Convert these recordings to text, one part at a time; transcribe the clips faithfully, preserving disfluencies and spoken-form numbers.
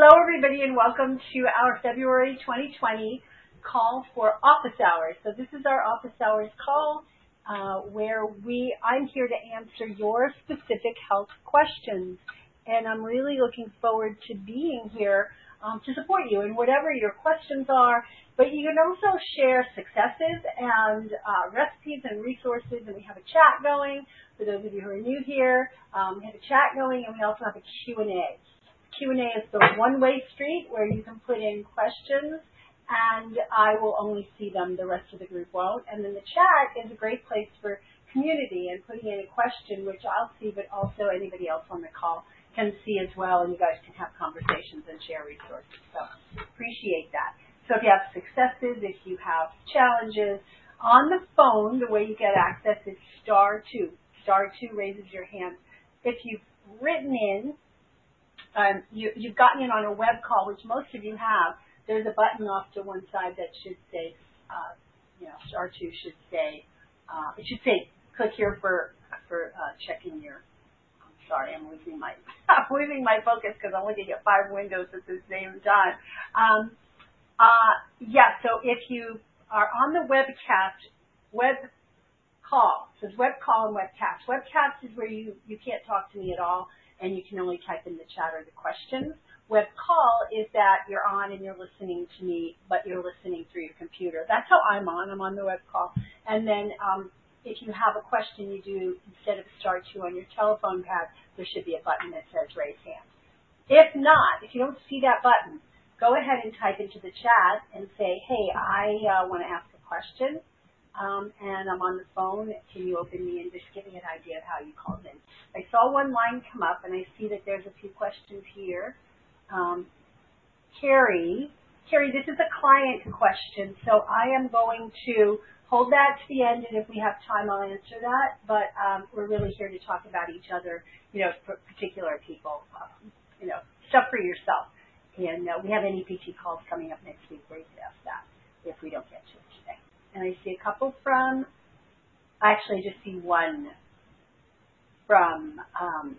everybody, and welcome to our February twenty twenty call for office hours. So this is our office hours call uh, where we I'm here to answer your specific health questions, and I'm really looking forward to being here um, to support you in whatever your questions are. But you can also share successes and uh, recipes and resources, and we have a chat going. For those of you who are new here, um, we have a chat going, and we also have a Q and A. Q and A is the one-way street where you can put in questions, and I will only see them. The rest of the group won't. And then the chat is a great place for community and putting in a question, which I'll see, but also anybody else on the call can see as well, and you guys can have conversations and share resources. So appreciate that. So if you have successes, if you have challenges, on the phone, the way you get access is star two. Star two raises your hand. If you've written in, Um, you, you've gotten in on a web call, which most of you have. There's a button off to one side that should say, uh, you know, star two should say, uh, it should say, click here for for uh, checking your. I'm sorry, I'm losing my I'm losing my focus because I'm looking at five windows at the same time. Um, uh, yeah, so if you are on the webcast, web call, so it's web call and webcast. Webcast is where you you can't talk to me at all, and you can only type in the chat or the questions. Web call is that you're on and you're listening to me, but you're listening through your computer. That's how I'm on. I'm on the web call. And then um, if you have a question, you do, instead of star two on your telephone pad, there should be a button that says raise hand. If not, if you don't see that button, go ahead and type into the chat and say, hey, I uh, want to ask a question. Um, and I'm on the phone. Can you open me? And just give me an idea of how you called in. I saw one line come up, and I see that there's a few questions here. Um, Carrie, Carrie, this is a client question, so I am going to hold that to the end, and if we have time, I'll answer that. But um, we're really here to talk about each other, you know, for particular people, um, you know, stuff for yourself. And uh, we have N E P T calls coming up next week where you can ask that if we don't get to it today. And I see a couple from, actually I just see one from, um,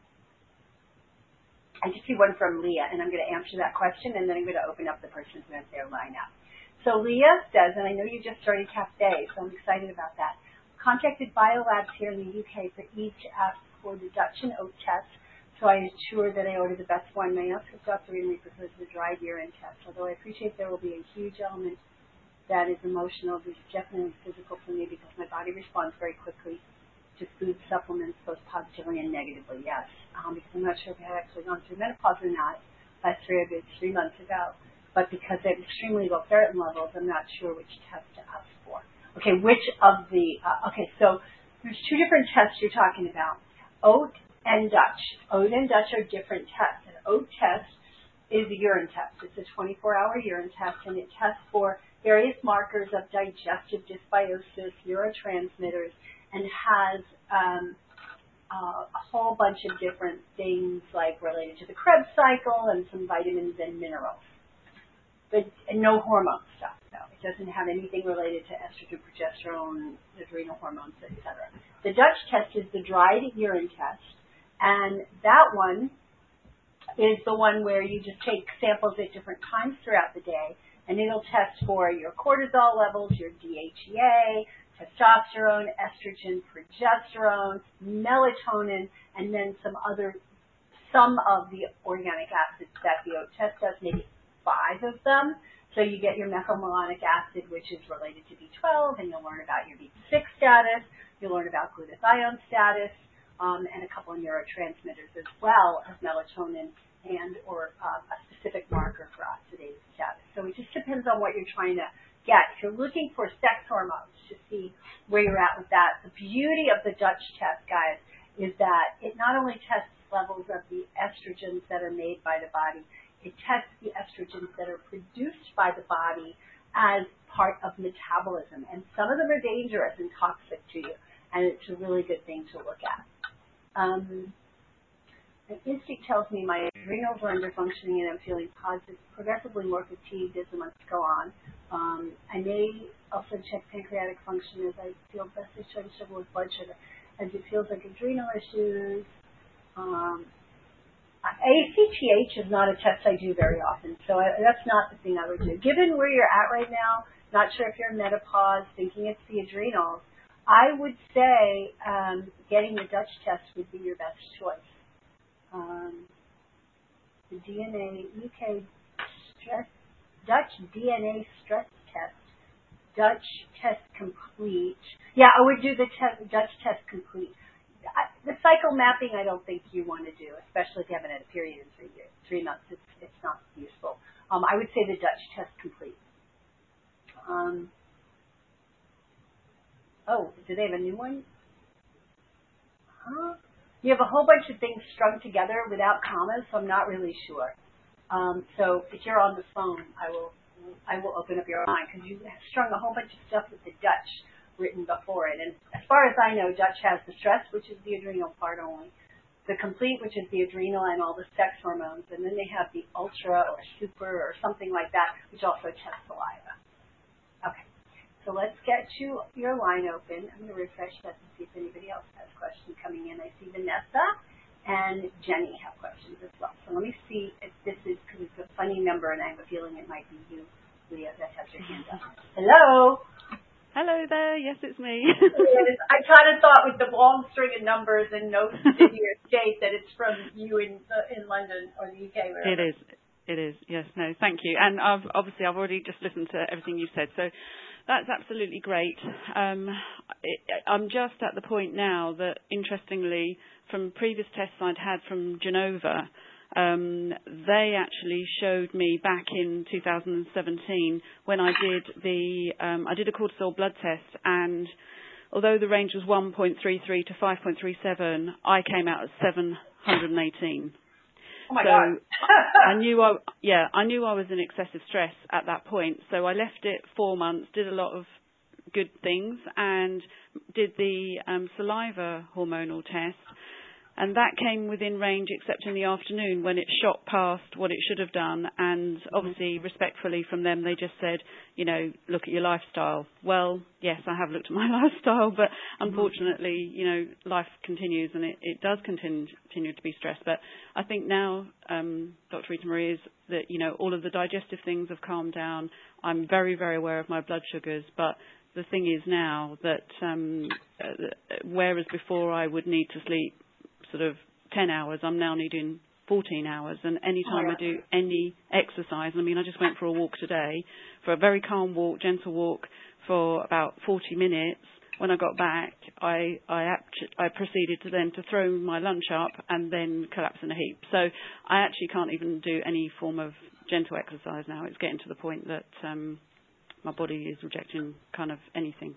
I just see one from Leah, and I'm going to answer that question, and then I'm going to open up the person who has their line up. So Leah says, and I know you just started Cafe, so I'm excited about that. Contacted Biolabs here in the U K for each ask for the Dutch and oat test, so I ensure that I order the best one. My ask is Doctor Rinley prefers the dried urine test, although I appreciate there will be a huge element that is emotional. This is definitely physical for me because my body responds very quickly to food supplements, both positively and negatively, yes. Um, because I'm not sure if I had actually gone through menopause or not last three, three months ago. But because I have extremely low ferritin levels, I'm not sure which test to ask for. Okay, which of the, uh, okay, so there's two different tests you're talking about. Oat and Dutch. Oat and Dutch are different tests. An oat test is a urine test. It's a twenty-four hour urine test, and it tests for various markers of digestive dysbiosis, neurotransmitters, and has um, uh, a whole bunch of different things like related to the Krebs cycle and some vitamins and minerals. But and no hormone stuff, no. It doesn't have anything related to estrogen, progesterone, adrenal hormones, et cetera. The Dutch test is the dried urine test, and that one is the one where you just take samples at different times throughout the day, and it'll test for your cortisol levels, your D H E A, testosterone, estrogen, progesterone, melatonin, and then some other, some of the organic acids that the oat test does, maybe five of them. So you get your methylmalonic acid, which is related to B twelve, and you'll learn about your B six status. You'll learn about glutathione status, um, and a couple of neurotransmitters as well as melatonin and or uh, a specific marker for oxidative status. So it just depends on what you're trying to get. If you're looking for sex hormones to see where you're at with that, the beauty of the Dutch test, guys, is that it not only tests levels of the estrogens that are made by the body, it tests the estrogens that are produced by the body as part of metabolism. And some of them are dangerous and toxic to you, and it's a really good thing to look at. Um, My instinct tells me my adrenals are under functioning and I'm feeling positive, progressively more fatigued as the months go on. Um, I may also check pancreatic function as I feel best I try to struggle with blood sugar, as it feels like adrenal issues. Um, A C T H is not a test I do very often, so I, that's not the thing I would do. Given where you're at right now, not sure if you're in menopause, thinking it's the adrenals, I would say um, getting the Dutch test would be your best choice. Um, the D N A, U K stress, Dutch D N A stress test, Dutch test complete. Yeah, I would do the te- Dutch test complete. I, the cycle mapping, I don't think you want to do, especially if you haven't had a period in three years, three months. It's it's not useful. Um, I would say the Dutch test complete. Um, oh, do they have a new one? Huh? You have a whole bunch of things strung together without commas, so I'm not really sure. Um, so if you're on the phone, I will I will open up your mind because you strung a whole bunch of stuff with the Dutch written before it. And as far as I know, Dutch has the stress, which is the adrenal part only, the complete, which is the adrenal and all the sex hormones, and then they have the ultra or super or something like that, which also tests saliva. Okay, so let's get you your line open. I'm going to refresh that to see if anybody else has questions coming in. I see Vanessa and Jenny have questions as well. So let me see if this is, because it's a funny number, and I have a feeling it might be you, Leah, that has your hand up. Hello. Hello there. Yes, it's me. I kind of thought with the long string of numbers and notes in your state that it's from you in uh, in London or the U K. Wherever. It is. It is. Yes. No. Thank you. And I've, obviously, I've already just listened to everything you said. So that's absolutely great. Um, it, I'm just at the point now that, interestingly, from previous tests I'd had from Genova, Um, they actually showed me back in two thousand seventeen when I did the um, I did a cortisol blood test, and although the range was one point three three to five point three seven, I came out at seven hundred eighteen. Oh my so God. I knew I yeah I knew I was in excessive stress at that point. So I left it four months, did a lot of good things, and did the um, saliva hormonal test. And that came within range except in the afternoon when it shot past what it should have done. And obviously, respectfully from them, they just said, you know, look at your lifestyle. Well, yes, I have looked at my lifestyle, but unfortunately, you know, life continues and it, it does continue, continue to be stressed. But I think now, um, Doctor Rita Marie, is that, you know, all of the digestive things have calmed down. I'm very, very aware of my blood sugars, but the thing is now that um, uh, whereas before I would need to sleep sort of ten hours, I'm now needing fourteen hours, and any time I do any exercise, I mean, I just went for a walk today, for a very calm walk, gentle walk, for about forty minutes. When I got back, I I, act- I proceeded to then to throw my lunch up and then collapse in a heap. So I actually can't even do any form of gentle exercise now. It's getting to the point that um, my body is rejecting kind of anything.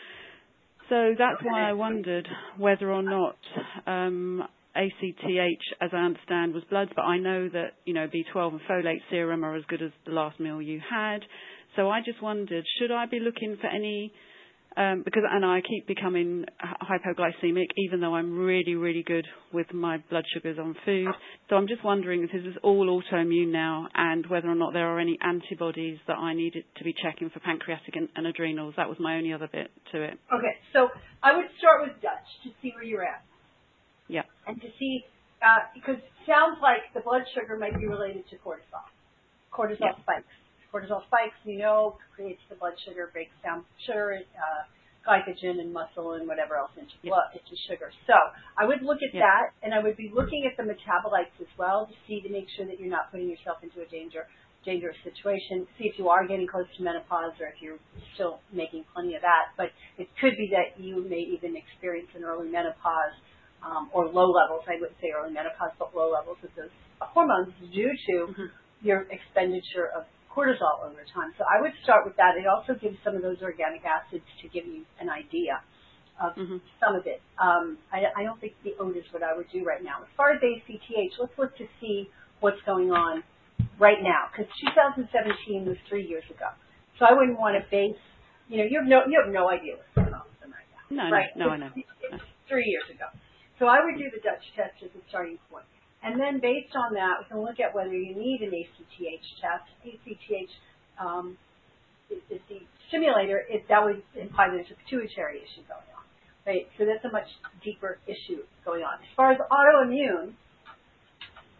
So that's why I wondered whether or not um, A C T H, as I understand, was bloods, but I know that, you know, B twelve and folate serum are as good as the last meal you had. So I just wondered, should I be looking for any, um, because, and I keep becoming hypoglycemic, even though I'm really, really good with my blood sugars on food. So I'm just wondering if this is all autoimmune now, and whether or not there are any antibodies that I needed to be checking for pancreatic and, and adrenals. That was my only other bit to it. Okay, so I would start with Dutch to see where you're at. Yeah. And to see, uh, because it sounds like the blood sugar might be related to cortisol. Cortisol Yeah. spikes. Cortisol spikes, you know, creates the blood sugar, breaks down sugar, uh, glycogen and muscle and whatever else into Yeah. blood, into sugar. So I would look at Yeah. that, and I would be looking at the metabolites as well to see, to make sure that you're not putting yourself into a danger, dangerous situation. See if you are getting close to menopause or if you're still making plenty of that. But it could be that you may even experience an early menopause um, or low levels. I wouldn't say early menopause, but low levels of those hormones due to mm-hmm. your expenditure of cortisol over time. So I would start with that. It also gives some of those organic acids to give you an idea of mm-hmm. some of it. Um, I, I don't think the oat is what I would do right now. As far as A C T H, let's look to see what's going on right now, because two thousand seventeen was three years ago. So I wouldn't want to base, you know, you have no, you have no idea what's going on with them right now. No, right? no, no, I know. It's, it's three years ago. So I would do the Dutch test as a starting point. And then based on that, we can look at whether you need an A C T H test. A C T H um, is, is the stimulator. It, that would imply there's a pituitary issue going on, right? So that's a much deeper issue going on. As far as autoimmune,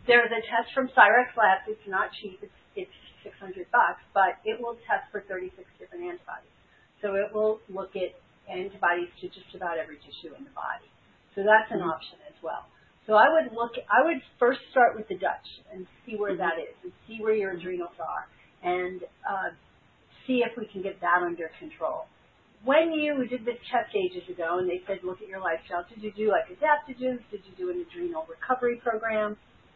there's a test from Cyrex Labs. It's not cheap. It's, it's six hundred bucks, but it will test for thirty-six different antibodies. So it will look at antibodies to just about every tissue in the body. So that's an mm-hmm. option as well. So I would look, I would first start with the Dutch and see where that is and see where your adrenals are and uh, see if we can get that under control. When you did this test ages ago and they said, look at your lifestyle, did you do like adaptogens? Did you do an adrenal recovery program?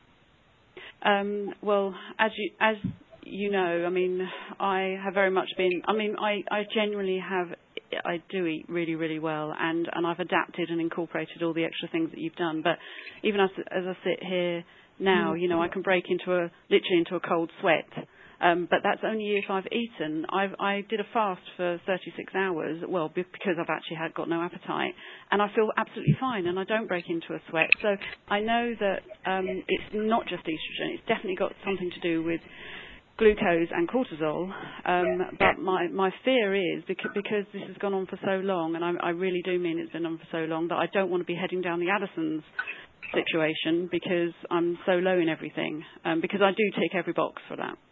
Um, well, as you, as you know, I mean, I have very much been, I mean, I, I genuinely have, I do eat really, really well, and, and I've adapted and incorporated all the extra things that you've done. But even as, as I sit here now, you know, I can break into a, literally into a cold sweat. Um, but that's only if I've eaten. I've, I did a fast for thirty-six hours, well, because I've actually had got no appetite, and I feel absolutely fine, and I don't break into a sweat. So I know that um, it's not just estrogen. It's definitely got something to do with glucose and cortisol. Um, but my, my fear is, because, because this has gone on for so long, and I, I really do mean it's been on for so long, that I don't want to be heading down the Addison's situation because I'm so low in everything, um, because I do tick every box for that.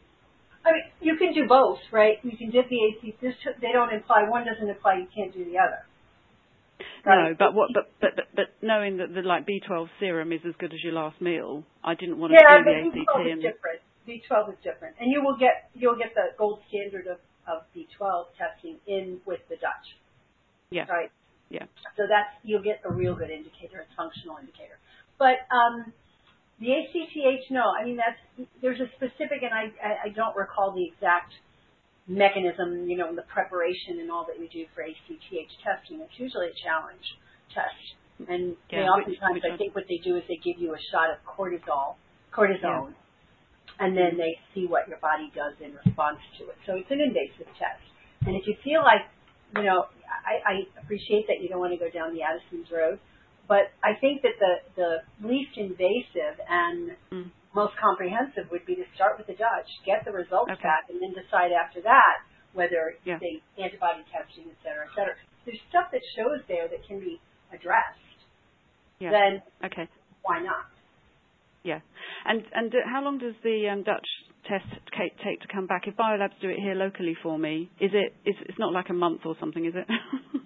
I mean, you can do both, right? You can dip the A C T. They don't imply, one doesn't imply you can't do the other. Right? No, but what? But, but but but knowing that the like B twelve serum is as good as your last meal, I didn't want to yeah, do the A C T. Yeah, but B twelve is different. B twelve is different, and you will get you'll get the gold standard of, of B twelve testing in with the Dutch. Yeah. Right. Yeah. So that's you'll get a real good indicator, a functional indicator. But um, the A C T H, no. I mean, that's there's a specific, and I, I I don't recall the exact mechanism, you know, the preparation and all that we do for A C T H testing. It's usually a challenge test, and yeah, they oftentimes, which, which I think, what they do is they give you a shot of cortisol, cortisone, yeah. and then they see what your body does in response to it. So it's an invasive test, and if you feel like, you know, I, I appreciate that you don't want to go down the Addison's road. But I think that the, the least invasive and mm. most comprehensive would be to start with the Dutch, get the results okay. back, and then decide after that whether yeah. they antibody testing, et cetera, et cetera. If there's stuff that shows there that can be addressed, yeah. then okay. why not? Yeah. And and how long does the um, Dutch test take to come back? If Biolabs do it here locally for me, is it? It's, it's not like a month or something, is it?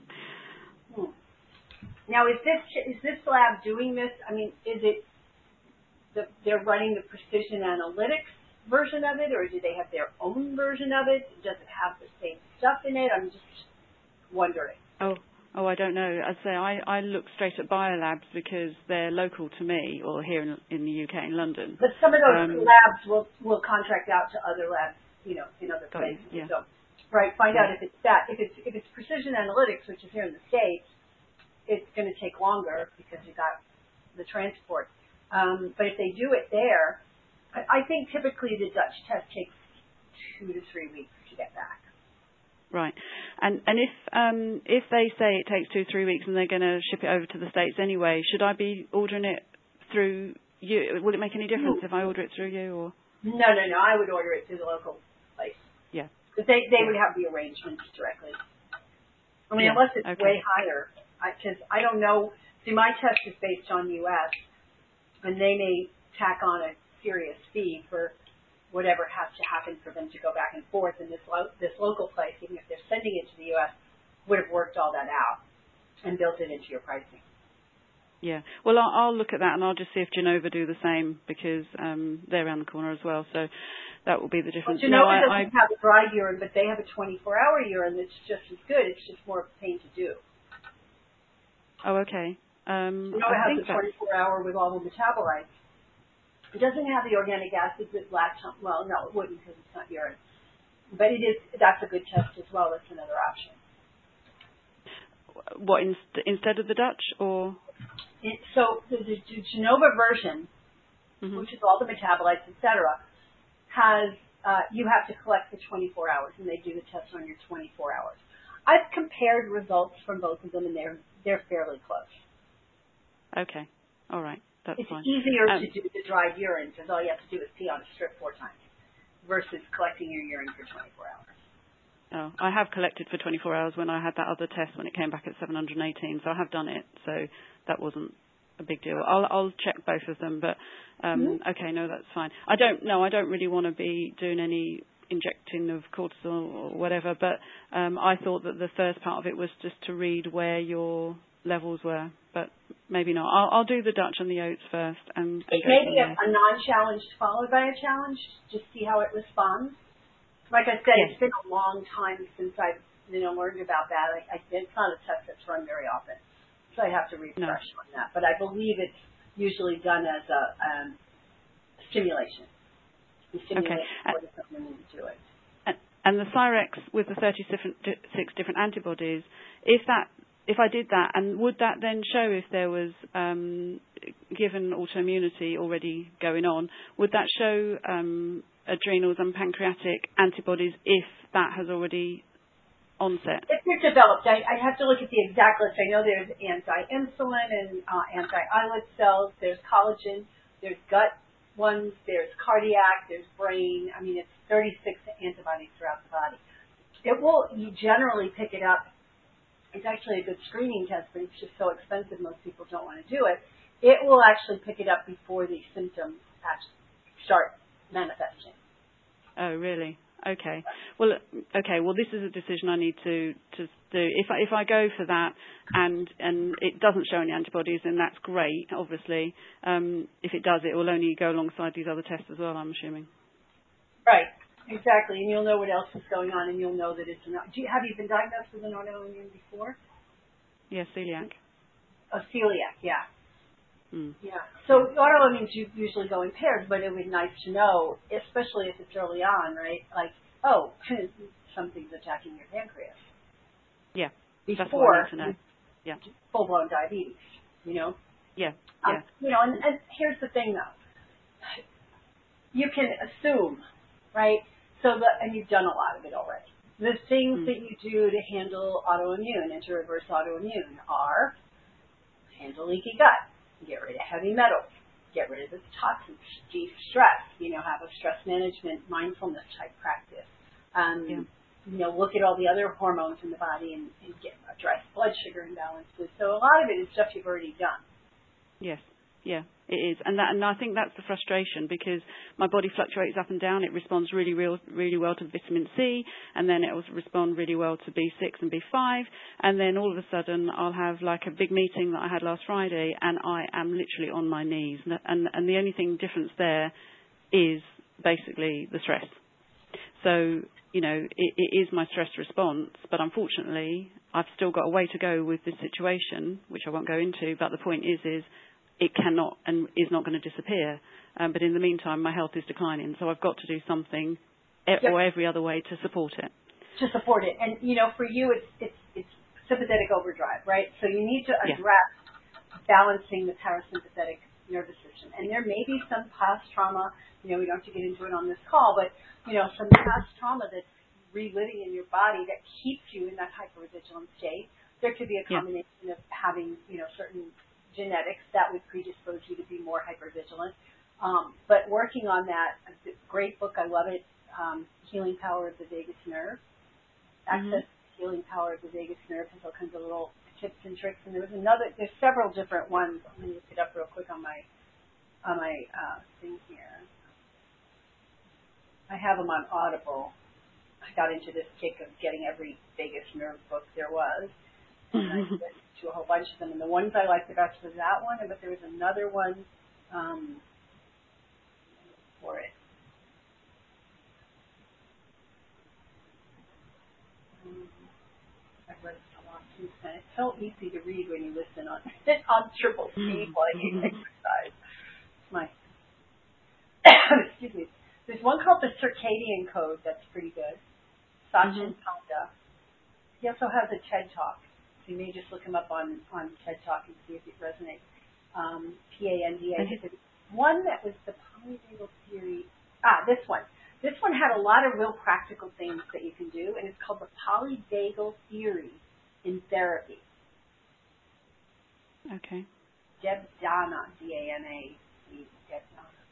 hmm. Now, is this is this lab doing this? I mean, is it the, they're running the Precision Analytics version of it, or do they have their own version of it? Does it have the same stuff in it? I'm just wondering. Oh, oh, I don't know. I'd say I, I look straight at Biolabs because they're local to me, or here in, in the U K, in London. But some of those um, labs will will contract out to other labs, you know, in other places. Yeah. So, right, find yeah. out if it's that. If it's if it's Precision Analytics, which is here in the States, it's going to take longer because you got the transport. Um, but if they do it there, I, I think typically the Dutch test takes two to three weeks to get back. Right. And and if um, if they say it takes two, three weeks and they're going to ship it over to the States anyway, should I be ordering it through you? Will it make any difference no. if I order it through you? Or No, no, no. I would order it through the local place. Yeah. Because they, they yeah. would have the arrangements directly. I mean, yeah. unless it's okay. way higher. Because I, I don't know. See, my test is based on U S, and they may tack on a serious fee for whatever has to happen for them to go back and forth. And this lo- this local place, even if they're sending it to the U S, would have worked all that out and built it into your pricing. Yeah. Well, I'll, I'll look at that, and I'll just see if Genova do the same, because um, they're around the corner as well. So that will be the difference. Well, Genova no, I, doesn't I, have a dry urine, but they have a twenty-four hour urine that's just as good. It's just more of a pain to do. Oh, okay. Um, you know, it has a twenty-four hour with all the metabolites. It doesn't have the organic acids that lactone. Well, no, it wouldn't because it's not urine. But it is. That's a good test as well. That's another option. What inst- instead of the Dutch, or? It, so the, the Genova version, mm-hmm. which is all the metabolites, et cetera, has uh, you have to collect the twenty-four hours, and they do the test on your twenty-four hours. I've compared results from both of them, and they're they're fairly close. Okay, all right, that's it's fine. It's easier um, to do the dried urine because all you have to do is pee on a strip four times versus collecting your urine for twenty-four hours. Oh, I have collected for twenty-four hours when I had that other test when it came back at seven hundred eighteen, so I have done it. So that wasn't a big deal. I'll I'll check both of them, but um, Mm-hmm. okay, no, that's fine. I don't no, I don't really want to be doing any injecting of cortisol or whatever, but um, I thought that the first part of it was just to read where your levels were, but maybe not. I'll, I'll do the Dutch and the oats first, and, and It go may from be a, there. a non-challenge followed by a challenge, just see how it responds. Like I said, Yes. it's been a long time since I've you know learned about that. I, I, it's not a test that's run very often, so I have to refresh No. on that. But I believe it's usually done as a um, stimulation. You stimulate Okay. Uh, cortisol and you do it. And and the Cyrex with the thirty-six different antibodies, if that, if I did that, and would that then show if there was, um, given autoimmunity already going on, would that show um, adrenals and pancreatic antibodies if that has already onset? If they're developed, I, I have to look at the exact list. I know there's anti-insulin and uh, anti-islet cells. There's collagen. There's gut ones. There's cardiac. There's brain. I mean, it's thirty-six antibodies throughout the body. It will, you generally pick it up. It's actually a good screening test, but it's just so expensive most people don't want to do it. It will actually pick it up before the symptoms actually start manifesting. Oh, really? Okay. Well, okay. Well, this is a decision I need to to do. If I, if I go for that and and it doesn't show any antibodies, then that's great. Obviously, um, if it does, it will only go alongside these other tests as well. I'm assuming. Right. Exactly. And you'll know what else is going on, and you'll know that it's not. Do you, have you been diagnosed with an autoimmune before? Yeah, celiac. Oh, celiac. Yeah. Mm. Yeah. So autoimmunes usually go in pairs, but it would be nice to know, especially if it's early on, right? Like, oh, something's attacking your pancreas. Yeah. Before That's what I need to know. Yeah. full-blown diabetes, you know? Yeah. Um, Yeah. you know, and, and here's the thing, though. You can assume, right? So, the, and you've done a lot of it already. The things Mm. that you do to handle autoimmune and to reverse autoimmune are handle leaky gut, get rid of heavy metals, get rid of the toxins, de-stress, you know, have a stress management, mindfulness type practice. Um, Yeah. You know, look at all the other hormones in the body and, and get address blood sugar imbalances. So a lot of it is stuff you've already done. Yes. Yeah, it is, and that, and I think that's the frustration because my body fluctuates up and down. It responds really, real, really well to vitamin C, and then it will respond really well to B six and B five, and then all of a sudden I'll have like a big meeting that I had last Friday, and I am literally on my knees, and and the only thing difference there is basically the stress. So you know, it, it is my stress response, but unfortunately I've still got a way to go with this situation, which I won't go into. But the point is, is it cannot and is not going to disappear. Um, but in the meantime, my health is declining, so I've got to do something e- Yep. or every other way to support it. To support it. And, you know, for you, it's, it's, it's sympathetic overdrive, right? So you need to Yeah. address balancing the parasympathetic nervous system. And there may be some past trauma, you know, we don't have to get into it on this call, but, you know, some past trauma that's reliving in your body that keeps you in that hypervigilant state. There could be a combination yeah. of having, you know, certain genetics that would predispose you to be more hypervigilant. Um, but working on that, a great book, I love it, um, Healing Power of the Vagus Nerve. Access Mm-hmm. to Healing Power of the Vagus Nerve has all kinds of little tips and tricks. And there was another, there's several different ones. Let me look it up real quick on my, on my uh, thing here. I have them on Audible. I got into this kick of getting every vagus nerve book there was. And I listened to a whole bunch of them. And the ones I liked the best was that one, but there was another one um, for it. Um, I've read a lot since then. It's so easy to read when you listen on on triple speed while you exercise. My excuse me. There's one called the Circadian Code that's pretty good. Sachin Mm-hmm. Panda. He also has a TED Talk. So you may just look him up on, on TED Talk and see if it resonates. Um, P A N D A. Okay. One that was the polyvagal theory. Ah, this one. This one had a lot of real practical things that you can do, and it's called the polyvagal theory in therapy. Okay. Deb Dana, D A N A. Deb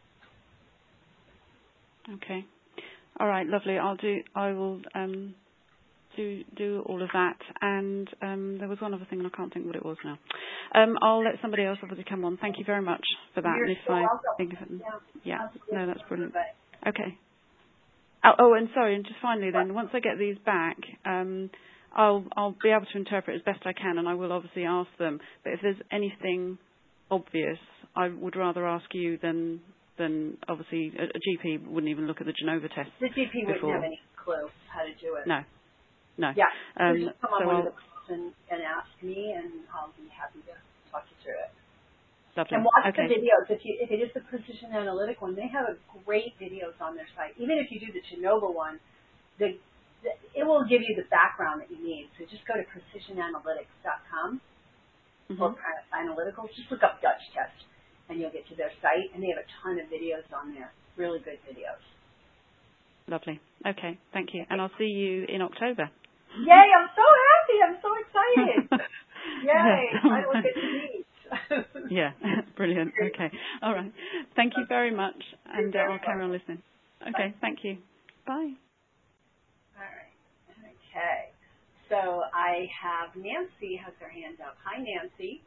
Dana. Okay. All right. Lovely. I'll do. I will. Um, Do do all of that, and um, there was one other thing, and I can't think what it was now. Um, I'll let somebody else obviously come on. Thank you very much for that. You're And if so I welcome. think of it, Yeah, yeah, no, that's brilliant. But Okay. Oh, oh, and sorry, and just finally then, once I get these back, um, I'll I'll be able to interpret as best I can, and I will obviously ask them. But if there's anything obvious, I would rather ask you than than obviously a, a G P wouldn't even look at the Genova test. the G P wouldn't before. have any clue how to do it. No, no. Yeah. Um, so just come on so one I'll, of the calls and, and ask me, and I'll be happy to talk you through it. lovely. And watch Okay. the videos. If you if it is the Precision Analytic one, they have a great videos on their site. Even if you do the Genova one, the, the it will give you the background that you need. So just go to precision analytics dot com Mm-hmm. or Analyticals. Just look up Dutch Test, and you'll get to their site, and they have a ton of videos on there. Really good videos. Lovely. Okay. Thank you. And I'll see you in October. Yay! I'm so happy. I'm so excited. Yay! I will get to meet. Yeah, brilliant. Okay. All right. Thank you very much, and uh, I'll carry on listening. Okay, thank you. Bye. All right. Okay. So I have Nancy has her hand up. Hi, Nancy.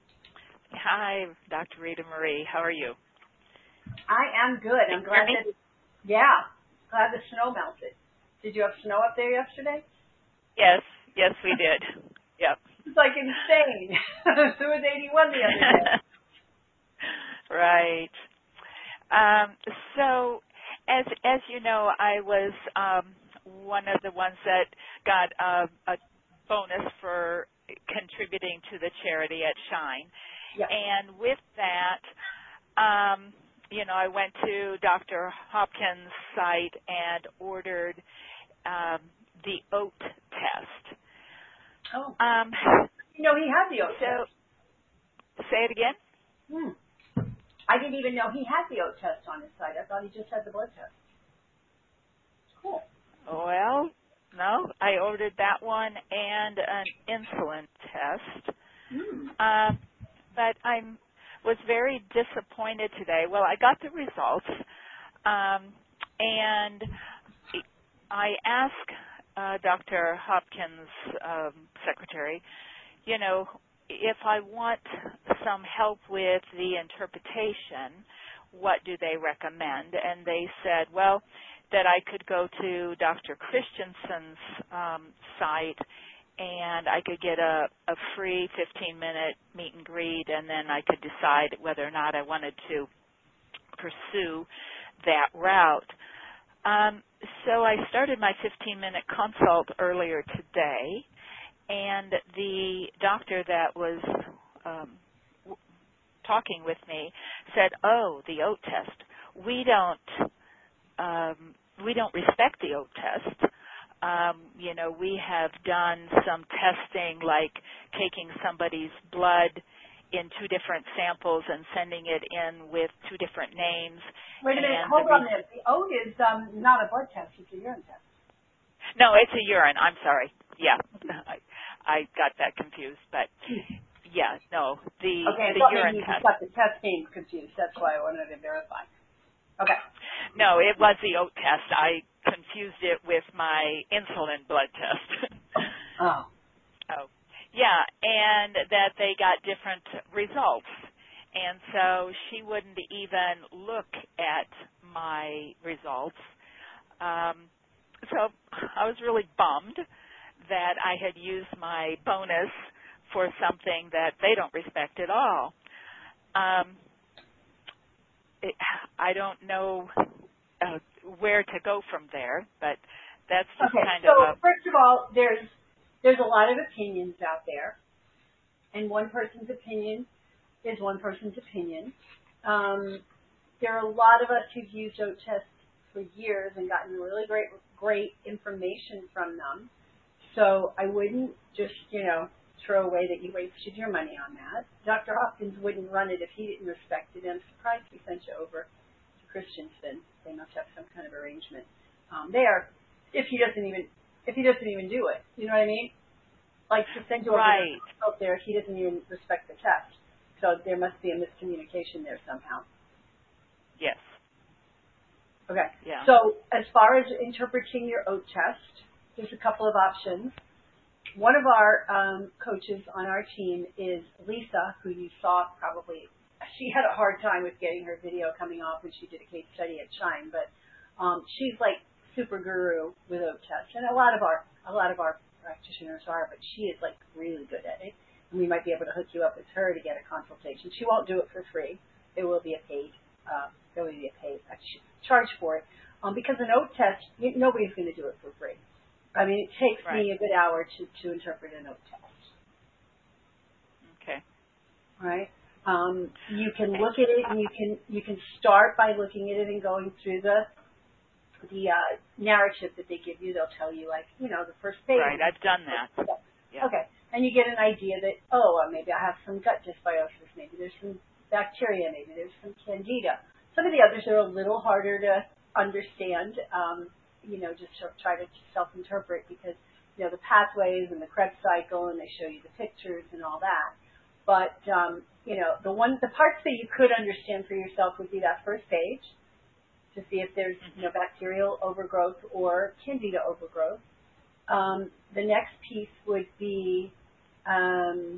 Hi, Doctor Rita Marie. How are you? I am good. I'm glad that, yeah, glad the snow melted. Did you have snow up there yesterday? Yes, yes, we did. Yep. It's like insane. It was eighty-one the other day. Right. Um, so, as as you know, I was um, one of the ones that got a, a bonus for contributing to the charity at Shine. Yep. And with that, um, you know, I went to Doctor Hopkins' site and ordered um, the O A T test. Oh. Um, you know, he had the O A T so, test. Say it again? Hmm. I didn't even know he had the O A T test on his site. I thought he just had the blood test. Cool. Well, no, I ordered that one and an insulin test. Hmm. Um, but I'm was very disappointed today. Well, I got the results, um, and I asked uh, Doctor Hopkins' um, secretary, you know, if I want some help with the interpretation, what do they recommend? And they said, well, that I could go to Doctor Christensen's um, site and I could get a, a free fifteen-minute meet and greet, and then I could decide whether or not I wanted to pursue that route. Um, so I started my fifteen-minute consult earlier today, and the doctor that was um, w- talking with me said, "Oh, the O A T test. We don't um, we don't respect the O A T test. Um, you know, we have done some testing, like taking somebody's blood in two different samples and sending it in with two different names." Wait a minute. And Hold the on re- a minute. The O A T is um, not a blood test. It's a urine test. No, it's a urine. I'm sorry. Yeah, I, I got that confused. But, yeah, no, the, okay, the I thought urine maybe you test. got the test name confused. That's why I wanted to verify. Okay. No, it was the O A T test. I confused it with my insulin blood test. Oh. Oh, yeah, and that they got different results. And so she wouldn't even look at my results. Um, so I was really bummed that I had used my bonus for something that they don't respect at all. Um, it, I don't know uh, where to go from there, but that's just Okay, kind so of a... first of all, there's there's a lot of opinions out there, and one person's opinion is one person's opinion. Um, there are a lot of us who've used O A T tests for years and gotten really great great information from them. So I wouldn't just, you know, throw away that you wasted your money on that. Doctor Hopkins wouldn't run it if he didn't respect it. And I'm surprised we sent you over to Christensen. They must have some kind of arrangement um, there. If he doesn't even if he doesn't even do it, you know what I mean? Like to send you over Right. out there if he doesn't even respect the test. So there must be a miscommunication there somehow. Yes. Okay. Yeah. So as far as interpreting your O A T test, there's a couple of options. one of our um, coaches on our team is Lisa, who you saw probably. She had a hard time with getting her video coming off when she did a case study at Shine, but um, she's like super guru with O T tests, and a lot of our a lot of our practitioners are, but she is like really good at it. And we might be able to hook you up with her to get a consultation. She won't do it for free. It will be a paid. Uh, there will be a paid uh, charge for it, um, because an O T test, you, nobody's going to do it for free. I mean, it takes right. me a good hour to, to interpret an O T test. Okay. Right. Um, you can look at it, and you can you can start by looking at it and going through the the uh, narrative that they give you. They'll tell you, like, you know, the first page. Right. I've done that. Yeah. Okay. And you get an idea that, oh, uh, maybe I have some gut dysbiosis. Maybe there's some bacteria. Maybe there's some candida. Some of the others are a little harder to understand. Um, you know, just to try to self-interpret because, you know, the pathways and the Krebs cycle, and they show you the pictures and all that. But, um, you know, the ones, the parts that you could understand for yourself would be that first page to see if there's, you know, bacterial overgrowth or candida overgrowth. Um, the next piece would be, um,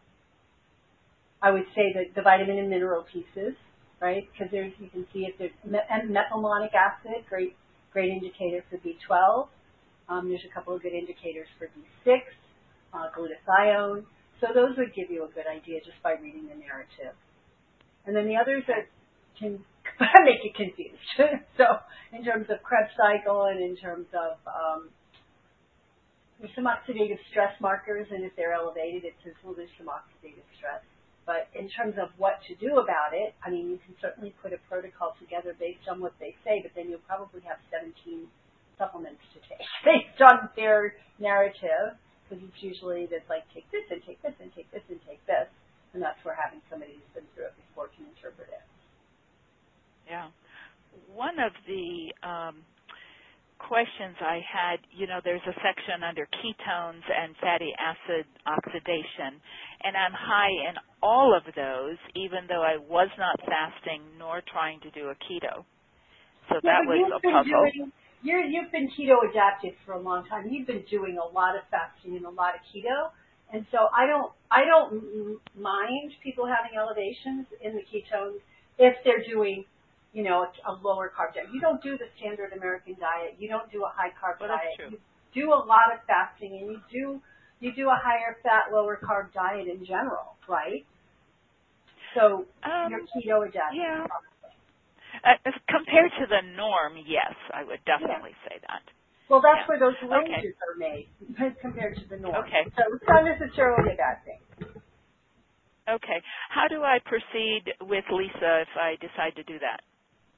I would say that the vitamin and mineral pieces, right? Because there's, you can see if there's methylmonic acid, great Great indicator for B twelve. Um, there's a couple of good indicators for B six, uh, glutathione. So those would give you a good idea just by reading the narrative. And then the others that can make you confused. So in terms of Krebs cycle and in terms of um, there's some oxidative stress markers, and if they're elevated, it says, well, there's some oxidative stress. But in terms of what to do about it, I mean, you can certainly put a protocol together based on what they say, but then you'll probably have seventeen supplements to take based on their narrative, because it's usually that's like, take this and take this and take this and take this, and that's where having somebody who's been through it before can interpret it. Yeah. One of the um, questions I had, you know, there's a section under ketones and fatty acid oxidation, and I'm high in all of those, even though I was not fasting nor trying to do a keto. So yeah, that was a puzzle. Doing, you're, you've been keto adapted for a long time. You've been doing a lot of fasting and a lot of keto, and so I don't, I don't mind people having elevations in the ketones if they're doing, you know, a, a lower carb diet. You don't do the standard American diet. You don't do a high carb well, diet. That's true. You do a lot of fasting, and you do you do a higher fat, lower carb diet in general, right? So um, you're keto adapted. Yeah. Uh, compared to the norm, yes, I would definitely yeah. say that. Well, that's yeah. where those ranges okay. are made compared to the norm. Okay. So it's not necessarily a bad thing. Okay. How do I proceed with Lisa if I decide to do that?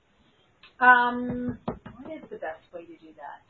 Um, what is the best way to do that?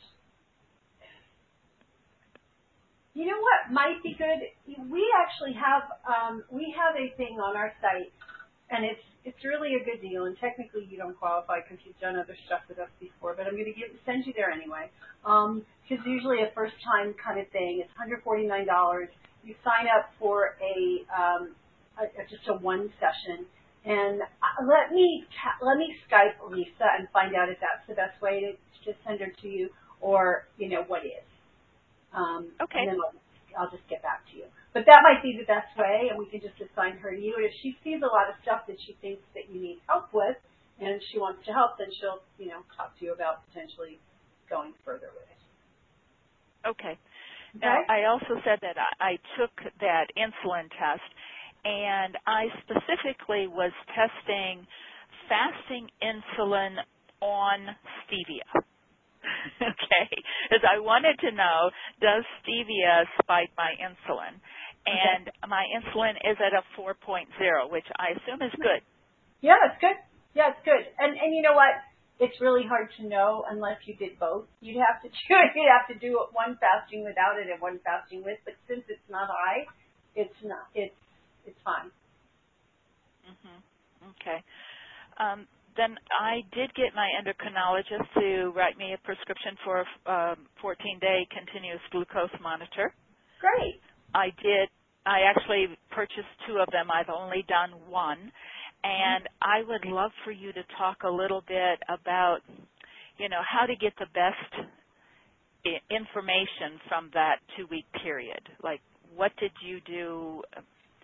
You know what might be good? We actually have um, we have a thing on our site, and it's it's really a good deal. And technically, you don't qualify because you've done other stuff with us before. But I'm going to give, send you there anyway. Um, because usually a first time kind of thing, it's one hundred forty-nine dollars. You sign up for a, um, a, a just a one session, and let me let me Skype Lisa and find out if that's the best way to just send her to you, or you know what is. Um, okay. And then I'll, I'll just get back to you. But that might be the best way, and we can just assign her to you. And if she sees a lot of stuff that she thinks that you need help with, and she wants to help, then she'll, you know, talk to you about potentially going further with it. Okay. Okay? Now, I also said that I, I took that insulin test, and I specifically was testing fasting insulin on stevia. Okay, because I wanted to know, does stevia spike my insulin? And okay. my insulin is at a four point oh, which I assume is good. Yeah, it's good. Yeah, it's good. And and you know what? It's really hard to know unless you did both. You'd have to do you'd have to do one fasting without it and one fasting with. But since it's not high, it's not. It's it's fine. Mhm. Okay. Um, Then I did get my endocrinologist to write me a prescription for a um, fourteen-day continuous glucose monitor. Great. I did. I actually purchased two of them. I've only done one. And I would love for you to talk a little bit about, you know, how to get the best I- information from that two-week period? Like, what did you do? Uh,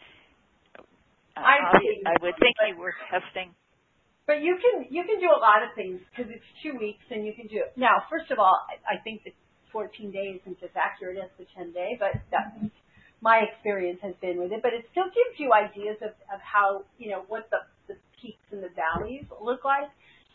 I, I would think you were testing. But you can you can do a lot of things because it's two weeks and you can do it. Now, first of all, I, I think that fourteen days isn't as accurate as the ten day, but that's my experience has been with it. But it still gives you ideas of, of how, you know, what the, the peaks and the valleys look like.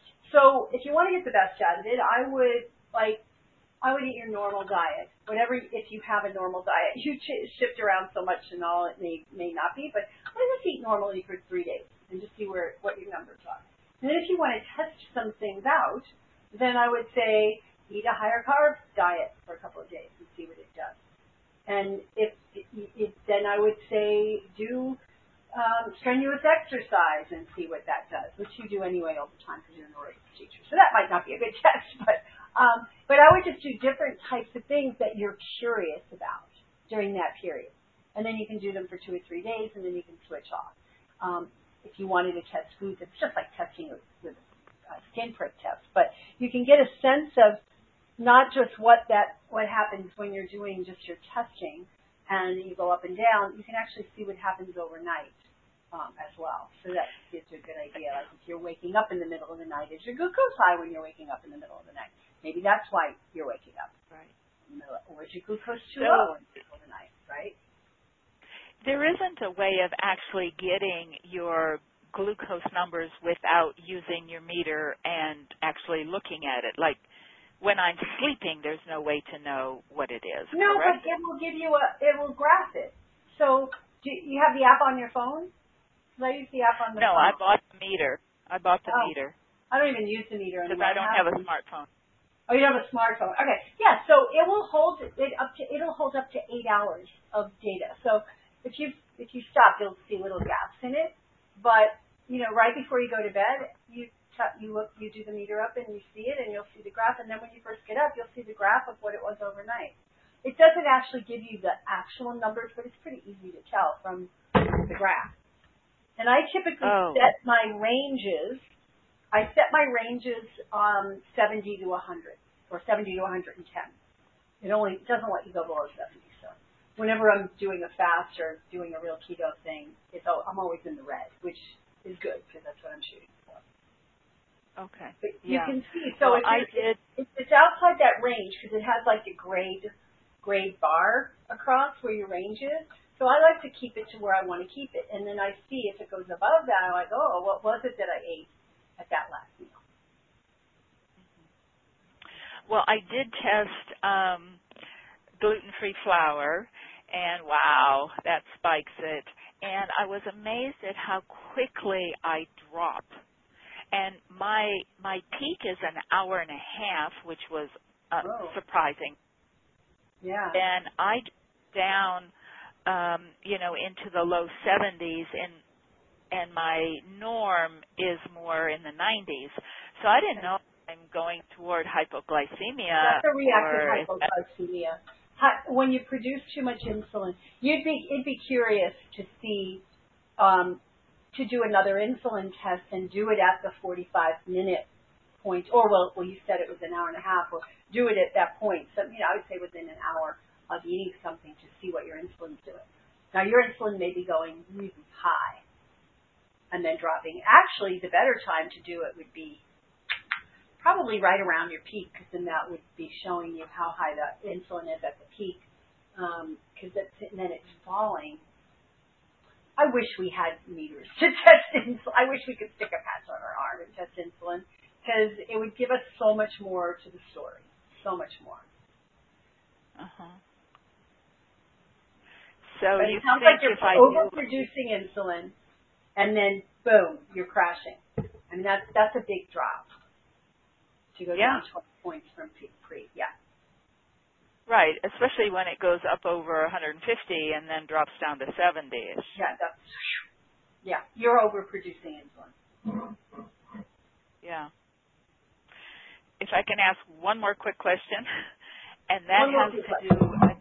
So if you want to get the best out of it, I would like I would eat your normal diet, whatever. If you have a normal diet, you ch- shift around so much and all, it may may not be. But I would just eat normally for three days and just see where what your numbers are. And then if you want to test some things out, then I would say eat a higher carb diet for a couple of days and see what it does. And if, if then I would say do um, strenuous exercise and see what that does, which you do anyway all the time because you're an aerobics teacher. So that might not be a good test, but um, but I would just do different types of things that you're curious about during that period, and then you can do them for two or three days, and then you can switch off. Um, If you wanted to test foods, it's just like testing with, with a skin prick test. But you can get a sense of not just what that what happens when you're doing just your testing and you go up and down. You can actually see what happens overnight um, as well. So that gives you a good idea. Like if you're waking up in the middle of the night, is your glucose high when you're waking up in the middle of the night? Maybe that's why you're waking up. Right. Or is your glucose too so, low in the middle of the night? Right. There isn't a way of actually getting your glucose numbers without using your meter and actually looking at it. Like when I'm sleeping, there's no way to know what it is. No, correct? but it will give you a, it will graph it. So do you have the app on your phone? Because I use the app on the no, phone. No, I bought the meter. I bought the oh, meter. I don't even use the meter Because anymore. I don't have a smartphone. Oh, you don't have a smartphone. Okay. Yeah, so it will hold it up to, it'll hold up to eight hours of data. So if you, if you stop, you'll see little gaps in it. But, you know, right before you go to bed, you t- you look, you do the meter up and you see it and you'll see the graph. And then when you first get up, you'll see the graph of what it was overnight. It doesn't actually give you the actual numbers, but it's pretty easy to tell from the graph. And I typically oh. set my ranges. I set my ranges um, seventy to one hundred or seventy to one hundred ten. It only it doesn't let you go below seventy. So whenever I'm doing a fast or doing a real keto thing, it's I'm always in the red, which is good because that's what I'm shooting for. Okay. But yeah. you can see. So well, if I did. If it's outside that range because it has like a grade grade bar across where your range is. So I like to keep it to where I want to keep it, and then I see if it goes above that. I'm like, oh, what was it that I ate at that last meal? Well, I did test um, gluten-free flour, and wow, that spikes it. And I was amazed at how quickly I drop. And my my peak is an hour and a half, which was uh, oh. surprising. Yeah. And I down, um, you know, into the low seventies, and and my norm is more in the nineties. So I didn't know if I'm going toward hypoglycemia. That's a reactive or hypoglycemia. When you produce too much insulin, you'd be you'd be curious to see um, to do another insulin test and do it at the forty-five minute point, or well, well, you said it was an hour and a half, or do it at that point. So you know, I would say within an hour of eating something to see what your insulin's doing. Now your insulin may be going really high and then dropping. Actually, the better time to do it would be probably right around your peak, because then that would be showing you how high the insulin is at the peak, because um, then it's falling. I wish we had meters to test insulin. I wish we could stick a patch on our arm and test insulin, because it would give us so much more to the story, so much more. Uh-huh. So but you it sounds think like you're if I overproducing do... insulin, and then boom, you're crashing. I mean, that's that's a big drop to go yeah. down twenty points from pre, pre. Yeah. Right, especially when it goes up over one hundred fifty and then drops down to seventy. Yeah, that's, yeah, you're overproducing insulin. Yeah. If I can ask one more quick question, and that one has to do, uh,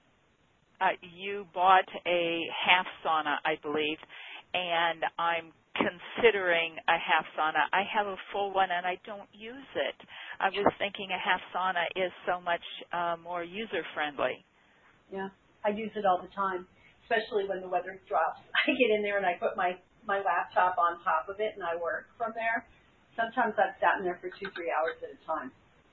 uh, you bought a half sauna, I believe, and I'm considering a half sauna. I have a full one and I don't use it. I was thinking a half sauna is so much uh, more user-friendly. Yeah, I use it all the time, especially when the weather drops. I get in there and I put my, my laptop on top of it and I work from there. Sometimes I've sat in there for two, three hours at a time.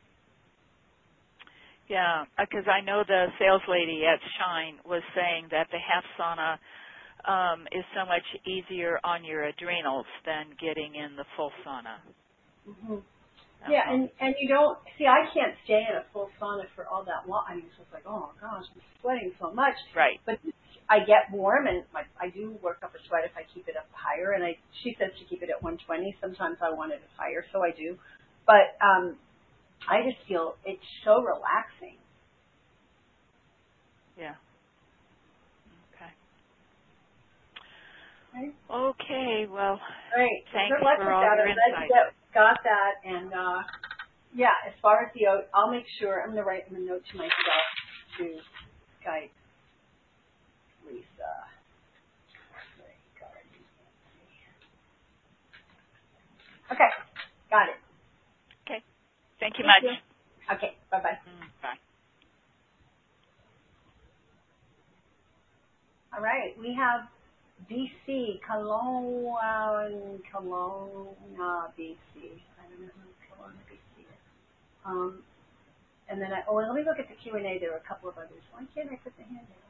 Yeah, because I know the sales lady at Shine was saying that the half sauna um, is so much easier on your adrenals than getting in the full sauna. Mm-hmm. Yeah, and, and you don't, see, I can't stay in a full sauna for all that long. I mean, it's just like, oh, gosh, I'm sweating so much. Right. But I get warm, and my, I do work up a sweat if I keep it up higher. And I, she says to keep it at one twenty. Sometimes I want it higher, so I do. But um, I just feel it's so relaxing. Yeah. Okay. Okay. Okay. Well, great. Thanks Good luck for with all that. your I'm glad insights. you got, got that. And uh, yeah, as far as the oat, I'll make sure I'm going to write a note to myself to Skype Lisa. Okay, got it. Okay. Thank you Thank much. you. Okay, bye-bye. Mm, bye. All right, we have B C, Kelowna, Kelowna, B C. I don't know who Kelowna, B C is. Um, and then I, oh, and let me look at the Q and A. There were a couple of others. Why can't I put the hand down?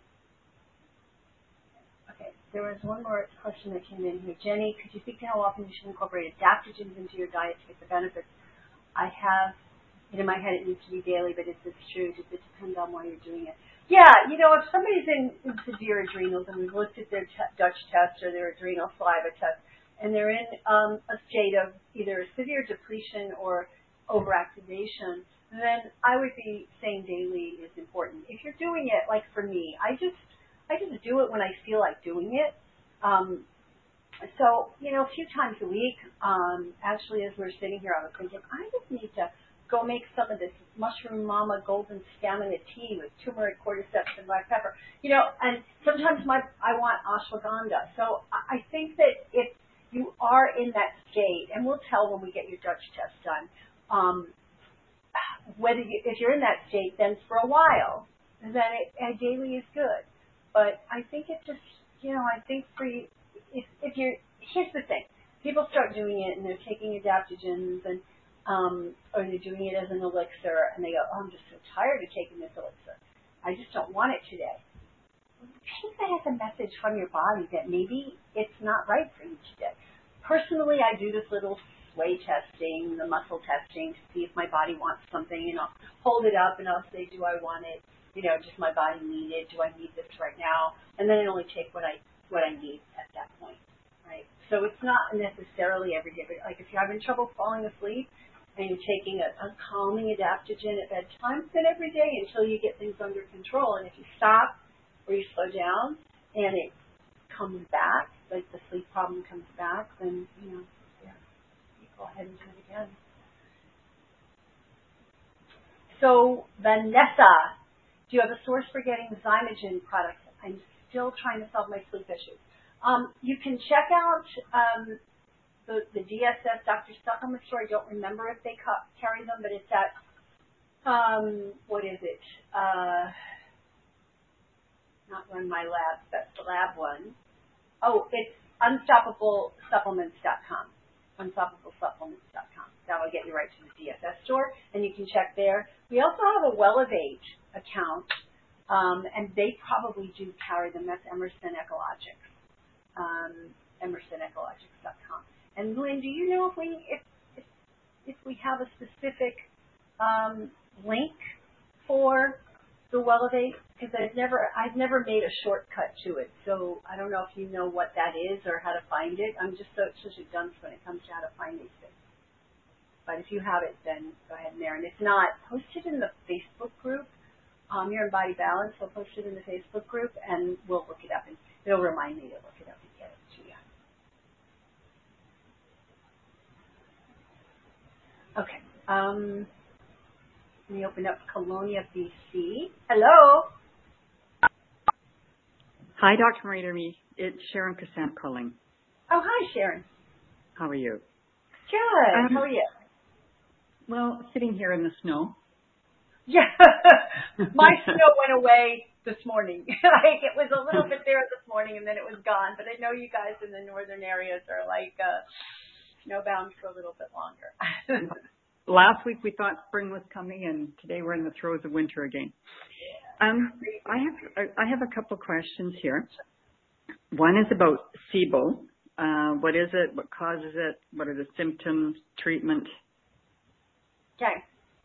Okay, there was one more question that came in here. Jenny, could you speak to how often you should incorporate adaptogens into your diet to get the benefits? I have it in my head it needs to be daily, but is this true? Does it depend on why you're doing it? Yeah, you know, if somebody's in, in severe adrenals and we've looked at their t- Dutch test or their adrenal saliva test, and they're in um, a state of either severe depletion or overactivation, then I would be saying daily is important. If you're doing it, like for me, I just I just do it when I feel like doing it. Um, so, you know, a few times a week, um, actually as we're sitting here, I was thinking, I just need to go make some of this Mushroom Mama Golden Stamina tea with turmeric, cordyceps, and black pepper. You know, and sometimes my I want ashwagandha. So I think that if you are in that state, and we'll tell when we get your Dutch test done, um, whether you, if you're in that state, then for a while, then it, a daily is good. But I think it just, you know, I think for you, if, if you're, here's the thing. People start doing it and they're taking adaptogens and Um, or they're doing it as an elixir, and they go, oh, I'm just so tired of taking this elixir. I just don't want it today. Take that as a message from your body that maybe it's not right for you today. Personally, I do this little sway testing, the muscle testing, to see if my body wants something, and I'll hold it up, and I'll say, do I want it? You know, does my body need it? Do I need this right now? And then I only take what I what I need at that point, right? So it's not necessarily every day, but like if you're having trouble falling asleep, and you're taking a, a calming adaptogen at bedtime, then every day until you get things under control. And if you stop or you slow down and it comes back, like the sleep problem comes back, then, you know, yeah, you go ahead and do it again. So, Vanessa, do you have a source for getting Zymogen products? I'm still trying to solve my sleep issues. Um, you can check out um, The, the D S S Doctor Supplement store. I don't remember if they ca- carry them, but it's at, um, what is it? Uh, not Run My Labs, that's the lab one. Oh, it's unstoppable supplements dot com. unstoppable supplements dot com. That'll get you right to the D S S store, and you can check there. We also have a Wellevate account, um, and they probably do carry them. That's Emerson Ecologics, um, emerson ecologics dot com. And Lynn, do you know if we if if, if we have a specific um, link for the Wellevate? Because I've never I've never made a shortcut to it, so I don't know if you know what that is or how to find it. I'm just so such a dunce when it comes to how to find these things. But if you have it, then go ahead and there. And if not, post it in the Facebook group. Um, you're in Body Balance, so post it in the Facebook group, and we'll look it up, and it'll remind me to look it up and get it to you. Okay. Um, let me open up Kelowna, B C. Hello. Hi, Doctor Marie. It's Sharon Cassant calling. Oh, hi, Sharon. How are you? Good. Um, How are you? Well, sitting here in the snow. Yeah. My snow went away this morning. Like, it was a little bit there this morning, and then it was gone. But I know you guys in the northern areas are like uh, snowbound for a little bit longer. Last week we thought spring was coming, and today we're in the throes of winter again. Um, I have I have a couple questions here. One is about SIBO. Uh, what is it? What causes it? What are the symptoms? Treatment? Okay.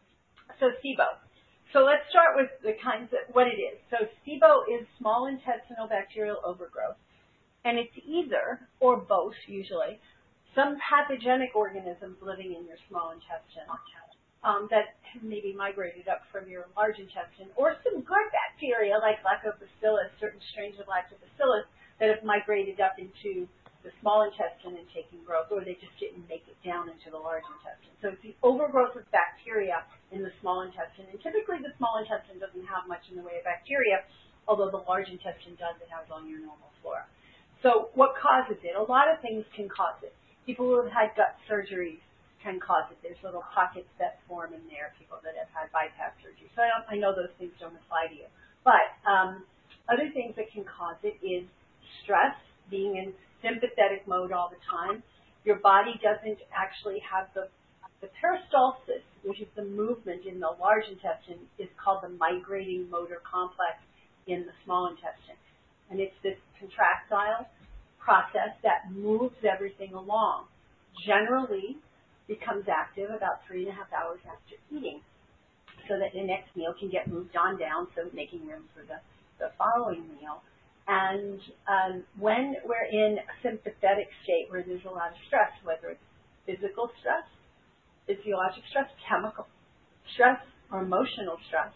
So SIBO. So let's start with the kinds of what it is. So SIBO is small intestinal bacterial overgrowth, and it's either or both usually some pathogenic organisms living in your small intestine um, that have maybe migrated up from your large intestine, or some good bacteria like Lactobacillus, certain strains of Lactobacillus that have migrated up into the small intestine and taking growth, or they just didn't make it down into the large intestine. So it's the overgrowth of bacteria in the small intestine. And typically the small intestine doesn't have much in the way of bacteria, although the large intestine does. It has all your normal flora. So what causes it? A lot of things can cause it. People who have had gut surgeries can cause it. There's little pockets that form in there, people that have had bypass surgery. So I, don't, I know those things don't apply to you. But um, other things that can cause it is stress, being in sympathetic mode all the time. Your body doesn't actually have the, the peristalsis, which is the movement in the large intestine, is called the migrating motor complex in the small intestine. And it's this contractile process that moves everything along. Generally becomes active about three and a half hours after eating, so that the next meal can get moved on down, so making room for the, the following meal. And um, when we're in a sympathetic state where there's a lot of stress, whether it's physical stress, physiologic stress, chemical stress, or emotional stress,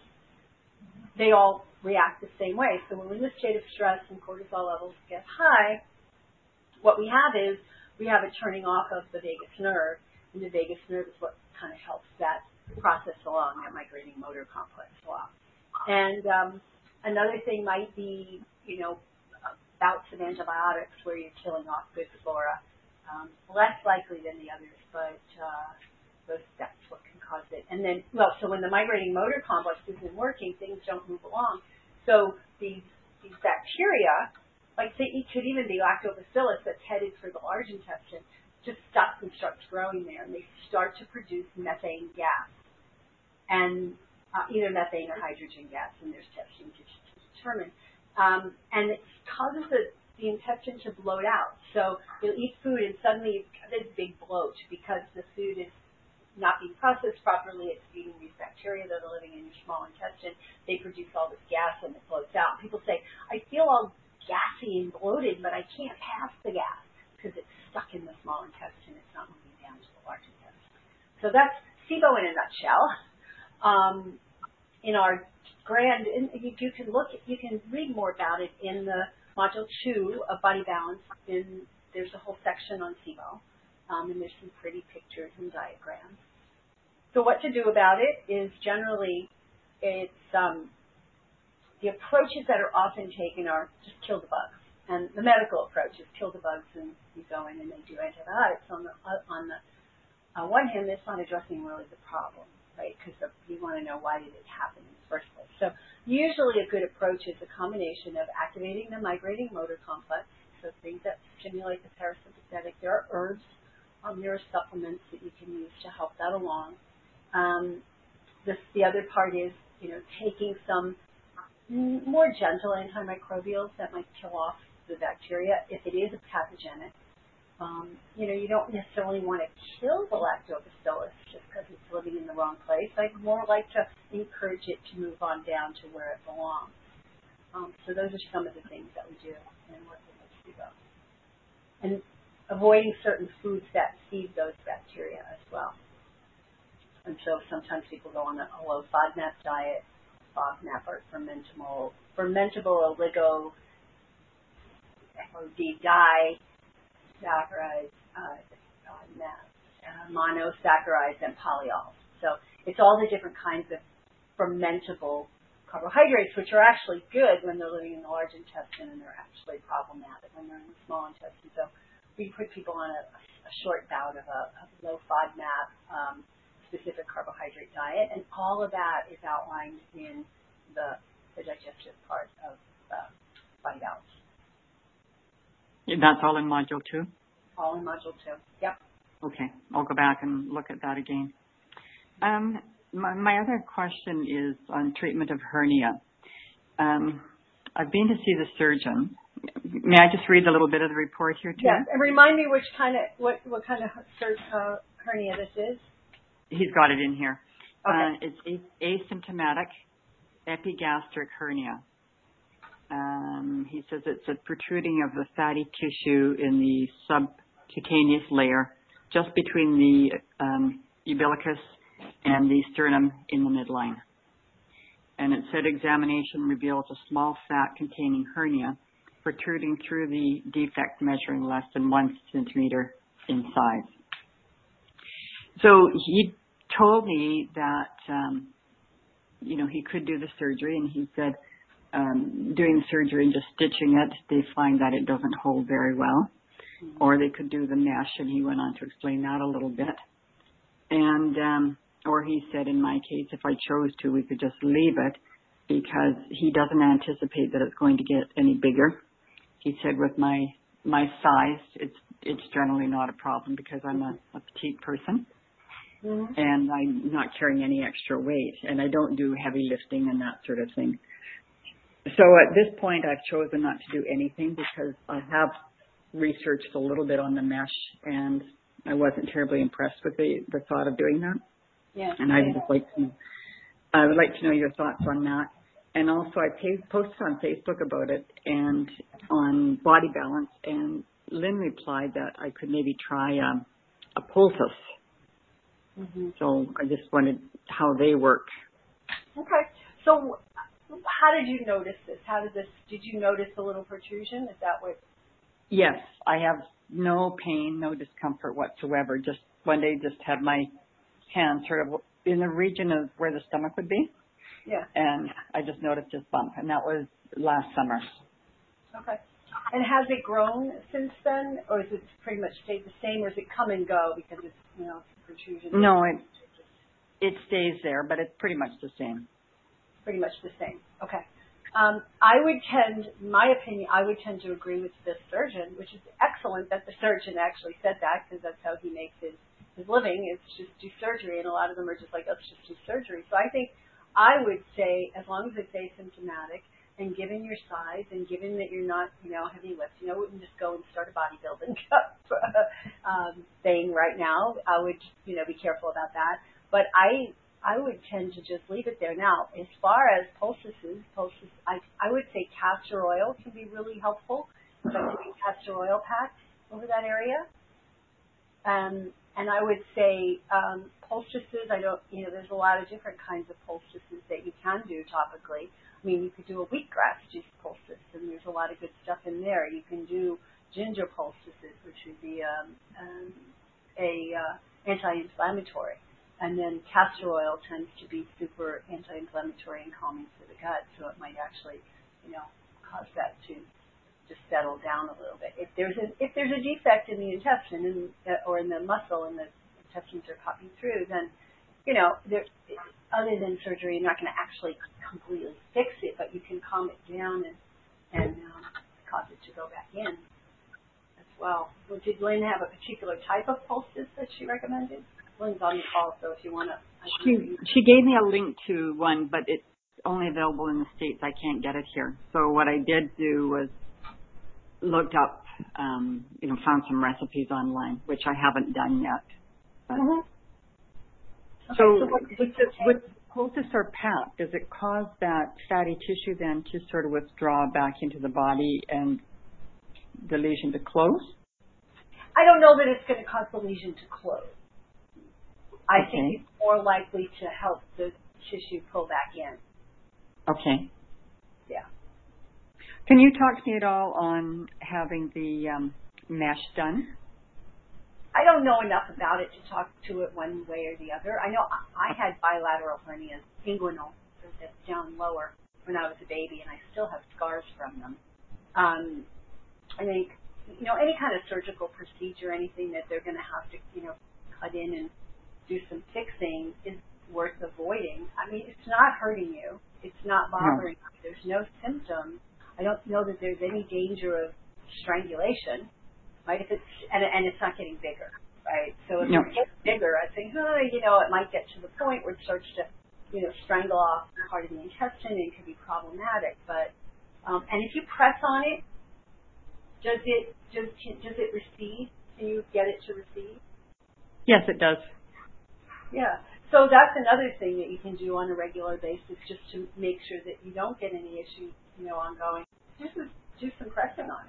they all react the same way. So when we're in a state of stress and cortisol levels get high, what we have is we have a turning off of the vagus nerve, and the vagus nerve is what kind of helps that process along, that migrating motor complex along. And um, another thing might be, you know, bouts of antibiotics where you're killing off good flora. Um, less likely than the others, but uh, those, that's what can cause it. And then, well, so when the migrating motor complex isn't working, things don't move along. So these these bacteria, like say, it could even be Lactobacillus that's headed for the large intestine, just stops and starts growing there, and they start to produce methane gas, and uh, either methane or hydrogen gas, and there's testing to, to determine. Um, and it causes the, the intestine to bloat out. So you'll eat food and suddenly you've got this big bloat because the food is not being processed properly. It's feeding these bacteria that are living in your small intestine. They produce all this gas and it bloats out. People say, I feel all gassy and bloated, but I can't pass the gas because it's stuck in the small intestine. It's not moving down to the large intestine. So that's SIBO in a nutshell. Um, in our grand, and you, you can look, you can read more about it in the module two of Body Balance. In there's a whole section on SIBO, um, and there's some pretty pictures and diagrams. So what to do about it is generally, it's um, the approaches that are often taken are just kill the bugs, and the medical approach is kill the bugs, and you go in and they do antibiotics. On the on the uh, one hand, that's not addressing really the problem, right? Because you want to know why did it happen in the first place. So usually a good approach is a combination of activating the migrating motor complex, so things that stimulate the parasympathetic. There are herbs, um, there are supplements that you can use to help that along. Um, this, the other part is, you know, taking some more gentle antimicrobials that might kill off the bacteria if it is a pathogenic. Um, you know, you don't necessarily want to kill the Lactobacillus just because it's living in the wrong place. I'd more like to encourage it to move on down to where it belongs. Um, so those are some of the things that we do in working with SIBO. And avoiding certain foods that feed those bacteria as well. And so sometimes people go on a low FODMAP diet, FODMAP or fermentable, fermentable oligo, or D-di, saccharides, uh, uh, monosaccharides, and polyols. So it's all the different kinds of fermentable carbohydrates, which are actually good when they're living in the large intestine, and they're actually problematic when they're in the small intestine. So we put people on a, a short bout of a, a low FODMAP um, specific carbohydrate diet, and all of that is outlined in the, the digestive part of uh, Body Balance. That's all in Module two? All in Module two, yep. Okay, I'll go back and look at that again. Um, my, my other question is on treatment of hernia. Um, I've been to see the surgeon. May I just read a little bit of the report here, too? Yes, and remind me which kind of what what kind of uh, hernia this is. He's got it in here. Okay. Uh, it's asymptomatic epigastric hernia. Um, he says it's a protruding of the fatty tissue in the subcutaneous layer, just between the um, umbilicus and the sternum in the midline. And it said examination reveals a small fat-containing hernia protruding through the defect measuring less than one centimeter in size. So he told me that, um, you know, he could do the surgery, and he said um, doing the surgery and just stitching it, they find that it doesn't hold very well. Mm-hmm. Or they could do the mesh, and he went on to explain that a little bit. And, um, or he said, in my case, if I chose to, we could just leave it because he doesn't anticipate that it's going to get any bigger. He said with my my size, it's it's generally not a problem because I'm a, a petite person, mm-hmm. and I'm not carrying any extra weight, and I don't do heavy lifting and that sort of thing. So at this point, I've chosen not to do anything because I have researched a little bit on the mesh, and I wasn't terribly impressed with the, the thought of doing that. Yeah. And I would just like to, I would like to know your thoughts on that. And also, I pay, posted on Facebook about it and on Body Balance, and Lynn replied that I could maybe try um, a poultice. Mm-hmm. So I just wondered how they work. Okay. So how did you notice this? How did this? Did you notice a little protrusion? Is that what? Yes, I have no pain, no discomfort whatsoever. Just one day, just had my hand sort of in the region of where the stomach would be. Yeah. And I just noticed this bump, and that was last summer. Okay. And has it grown since then, or is it pretty much stayed the same, or is it come and go because it's, you know, protrusion? No, it it stays there, but it's pretty much the same. Pretty much the same. Okay. Um, I would tend, in my opinion, I would tend to agree with this surgeon, which is excellent that the surgeon actually said that because that's how he makes his, his living, is just do surgery, and a lot of them are just like, let's just do surgery. So I think I would say, as long as it's asymptomatic and given your size and given that you're not, you know, heavy lifting, I wouldn't just go and start a bodybuilding um, thing right now. I would, you know, be careful about that. But I I would tend to just leave it there. Now, as far as poultices, poultices, I, I would say castor oil can be really helpful. So doing castor oil packs over that area. Um, and I would say um, poultices, I don't, you know, there's a lot of different kinds of poultices that you can do topically. I mean, you could do a wheatgrass juice poultice, and there's a lot of good stuff in there. You can do ginger poultices, which would be um, um, a uh, anti-inflammatory. And then castor oil tends to be super anti-inflammatory and calming for the gut, so it might actually, you know, cause that to just settle down a little bit. If there's a if there's a defect in the intestine and, uh, or in the muscle and the intestines are popping through, then, you know, there, other than surgery, you're not going to actually completely fix it, but you can calm it down and and um, cause it to go back in as well. Well, did Lynn have a particular type of poultice that she recommended? Lynn's on the call, so if you want to. She she gave me a link to one, but it's only available in the States. I can't get it here. So what I did do was looked up, um, you know, found some recipes online, which I haven't done yet. But mm-hmm. Okay, so, so what with, the, with poultice or P A P, does it cause that fatty tissue then to sort of withdraw back into the body and the lesion to close? I don't know that it's going to cause the lesion to close. I okay. think it's more likely to help the tissue pull back in. Okay. Yeah. Can you talk to me at all on having the um, mesh done? I don't know enough about it to talk to it one way or the other. I know I had bilateral hernias, inguinal, so that's down lower when I was a baby, and I still have scars from them. Um, I think you know, any kind of surgical procedure, anything that they're going to have to, you know, cut in and do some fixing is worth avoiding. I mean, it's not hurting you. It's not bothering no. you. There's no symptoms. I don't know that there's any danger of strangulation, right? If it's and, and it's not getting bigger, right? So if no. it gets bigger, I think, oh, you know, it might get to the point where it starts to, you know, strangle off part of the intestine and it could be problematic. But um, and if you press on it, does it does does it recede? Can you get it to recede? Yes, it does. Yeah. So that's another thing that you can do on a regular basis, just to make sure that you don't get any issues, you know, ongoing. Just do some pressing on it.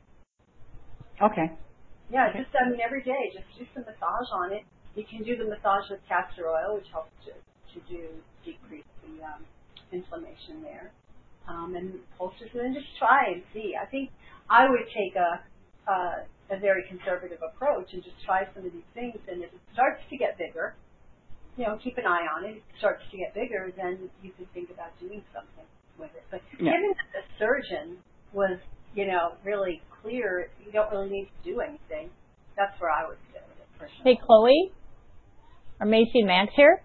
Okay. Yeah, okay. just I mean every day, just do some massage on it. You can do the massage with castor oil, which helps to to do decrease the um, inflammation there. Um, and poultices, and then just try and see. I think I would take a, uh, a very conservative approach and just try some of these things. And if it starts to get bigger, you know, keep an eye on it. If it starts to get bigger, then you can think about doing something with it. But yeah. given that the surgeon was, you know, really clear, you don't really need to do anything. That's where I would go with it personally. Hey, Chloe, are Macy and Max here?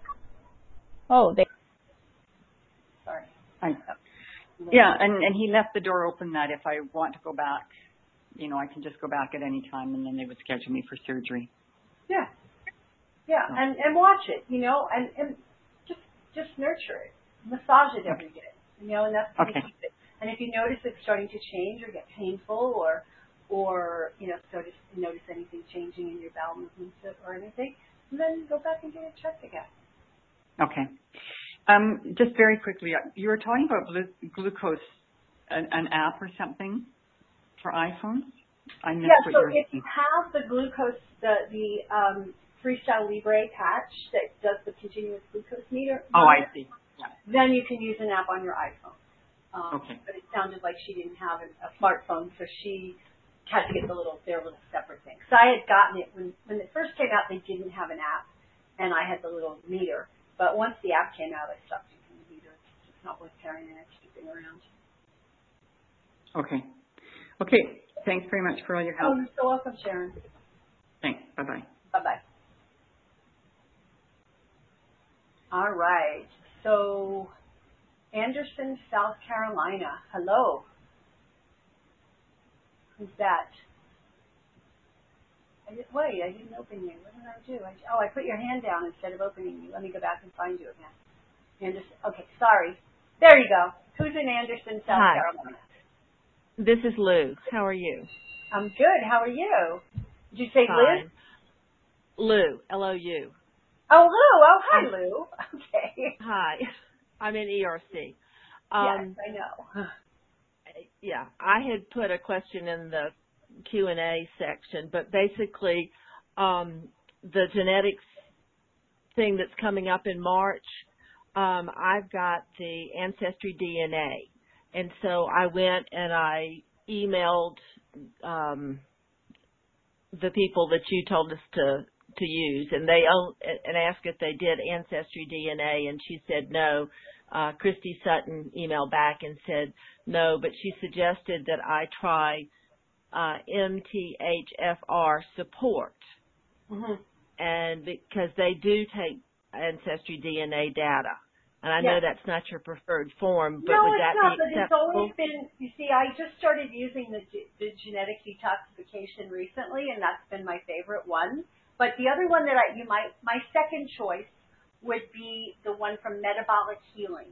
Oh, they. Sorry. I, Yeah, and, and he left the door open that if I want to go back, you know, I can just go back at any time, and then they would schedule me for surgery. Yeah, yeah, so. and and watch it, you know, and, and just just nurture it, massage it every day, you know, and that's going to okay. keep it. And if you notice it's starting to change or get painful, or or you know, so just notice anything changing in your bowel movements or anything, then go back and get it checked again. Okay. Um, just very quickly, you were talking about glu- glucose, an, an app or something for iPhones? I missed yeah, what so you were if you have the glucose, the, the um, Freestyle Libre patch that does the continuous glucose meter, oh, I see. Yeah. Then you can use an app on your iPhone. Um, okay. But it sounded like she didn't have a, a smartphone, so she had to get the little, their little separate thing. So I had gotten it when, when it first came out, they didn't have an app, and I had the little meter. But once the app came out, I stopped using the meter. It's just not worth carrying an extra thing around. Okay. Okay. Thanks very much for all your help. Oh, you're so welcome, Sharon. Thanks. Bye-bye. Bye-bye. All right. So, Anderson, South Carolina. Hello. Who's that? I did, wait, I didn't open you. What did I do? I, oh, I put your hand down instead of opening you. Let me go back and find you again. Anderson. Okay, sorry. There you go. Who's in Anderson, South Hi. Carolina? This is Lou. How are you? I'm good. How are you? Did you say Fine. Liz? Lou, L O U. Oh, Lou. Oh, hi, Lou. Okay. Hi. I'm in E R C. yes, Um, I know. Yeah, I had put a question in the Q and A section, but basically um, the genetics thing that's coming up in March, um, I've got the Ancestry D N A. And so I went and I emailed um, the people that you told us to, to use, and they own, and asked if they did Ancestry D N A, and she said no. Uh, Christy Sutton emailed back and said no, but she suggested that I try uh, M T H F R support, Mm-hmm. and because they do take Ancestry D N A data. And I yes. know that's not your preferred form, but no, would it's that not, be but acceptable? it's always been, you see, I just started using the, the genetic detoxification recently, and that's been my favorite one. But the other one that I, you might, my second choice would be the one from Metabolic Healing.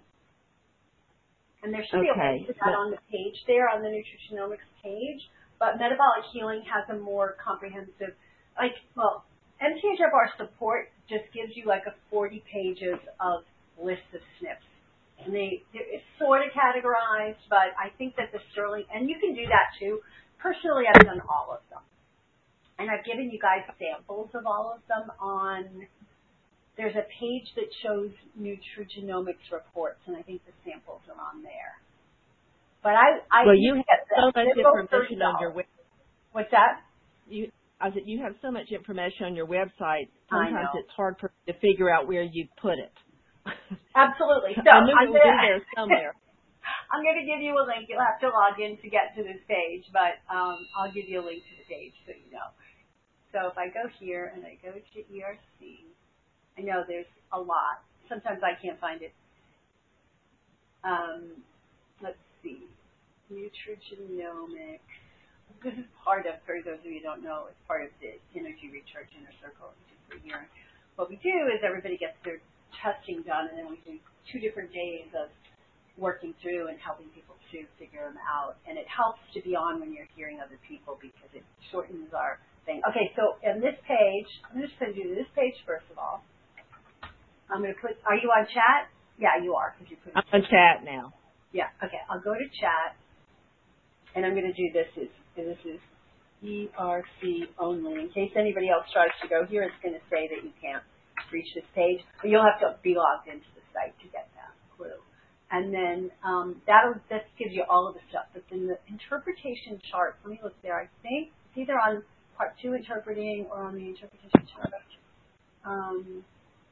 And there should be Okay. a link to that on the page there, on the Nutrigenomics page. But Metabolic Healing has a more comprehensive, like, well, M T H F R support just gives you like a forty pages of list of S N Ps. And they, it's sort of categorized, but I think that the Sterling, and you can do that too. Personally, I've done all of them. And I've given you guys samples of all of them on, there's a page that shows Nutrigenomics reports, and I think the samples are on there. But I, I well, you have so much They're information on your website. What's that? You, I said you have so much information on your website. Sometimes I know. it's hard for me to figure out where you put it. Absolutely. So I knew I'm it was in gonna, there somewhere. I'm going to give you a link. You'll have to log in to get to this page, but um, I'll give you a link to the page so you know. So if I go here and I go to E R C, I know there's a lot. Sometimes I can't find it. Um, let's see. Nutrigenomics. This is part of, for those of you who don't know, it's part of the Energy Recharge Inner Circle for a year. What we do is everybody gets their testing done, and then we do two different days of working through and helping people to figure them out. And it helps to be on when you're hearing other people because it shortens our thing. Okay, so in this page, I'm just going to do this page first of all. I'm going to put, are you on chat? Yeah, you are. Because you put I'm on chat now. Yeah, okay, I'll go to chat. And I'm going to do this is this is E R C only. In case anybody else tries to go here, it's going to say that you can't reach this page, but you'll have to be logged into the site to get that clue. And then um, that'll this gives you all of the stuff. But then the interpretation chart. Let me look there. I think it's either on part two interpreting or on the interpretation chart. Um,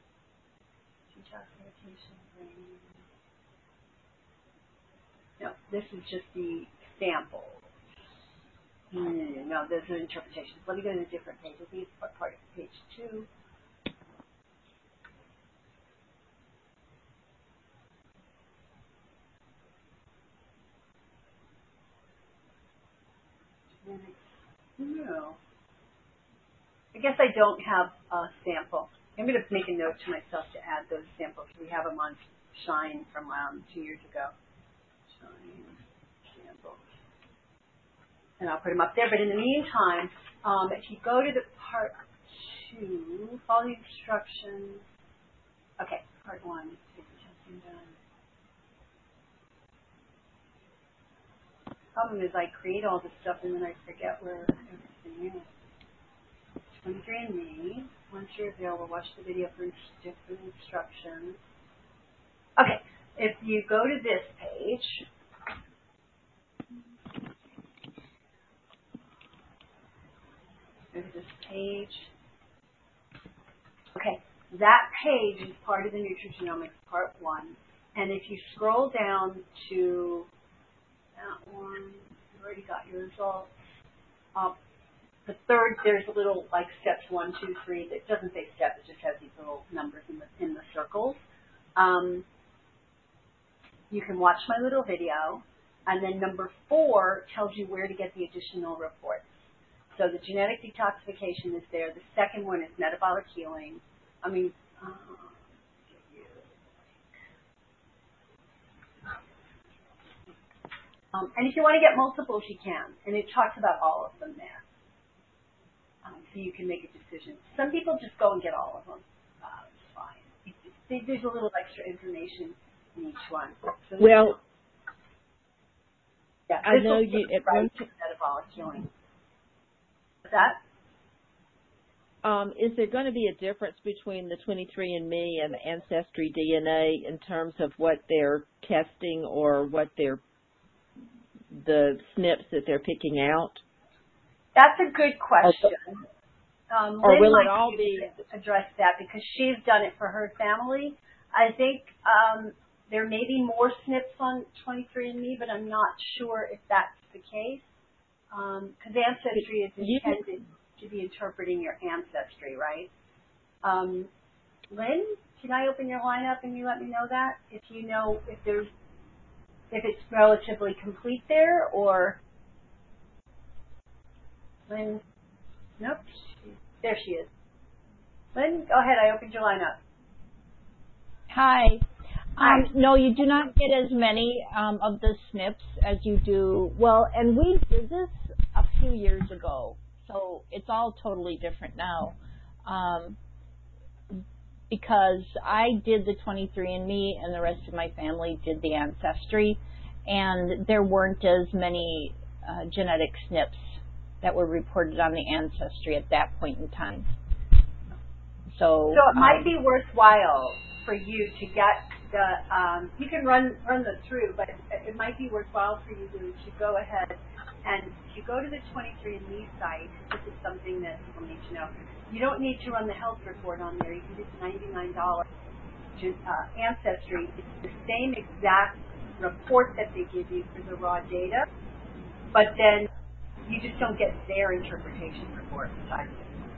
no, this is just the sample. No, no, no, no, there's an interpretation. Let me go to a different page. I think it's part, part of page two. No. I guess I don't have a sample. I'm going to make a note to myself to add those samples. We have them on Shine from um, two years ago. Shine samples. And I'll put them up there. But in the meantime, um, if you go to the part two, follow the instructions. Okay, part one. Testing done. Problem is I create all this stuff and then I forget where everything is. twenty-three and me. Once you're available, watch the video for different instructions. Okay, if you go to this page, go to this page. Okay, that page is part of the Nutrigenomics Part one. And if you scroll down to that one, you've already got your results. Uh, the third, there's a little like steps one, two, three. That doesn't say steps, it just has these little numbers in the in the circles. Um, you can watch my little video, and then number four tells you where to get the additional reports. So the genetic detoxification is there. The second one is metabolic healing. I mean, uh, um, and if you want to get multiples, you can, and it talks about all of them there. Um, so you can make a decision. Some people just go and get all of them. Uh, it's fine. It's, it's, there's a little extra information in each one. So well, yeah, I know you. It right metabolic healing. What's that? Um, is there going to be a difference between the twenty-three and me and the Ancestry D N A in terms of what they're testing or what they're the S N Ps that they're picking out? That's a good question. Um, or Lynn will might it all be address that because she's done it for her family. I think um, there may be more S N Ps on twenty-three and me, but I'm not sure if that's the case because um, Ancestry is intended to be interpreting your ancestry, right? Um, Lynn, can I open your lineup and you let me know that? If you know if there's, if it's relatively complete there or, Lynn, nope, she, there she is. Lynn, go ahead, I opened your lineup. Hi. Hi. Um, no, you do not get as many um, of the S N Ps as you do, well, and we did this a few years ago. So it's all totally different now um, because I did the twenty-three and me and the rest of my family did the Ancestry, and there weren't as many uh, genetic S N Ps that were reported on the Ancestry at that point in time. So, so it um, might be worthwhile for you to get the, um, you can run run them through, but it might be worthwhile for you to, to go ahead and if you go to the twenty-three and me site, this is something that people need to know. You don't need to run the health report on there. You can do ninety-nine dollars. Uh, Ancestry, it's the same exact report that they give you for the raw data, but then you just don't get their interpretation report besides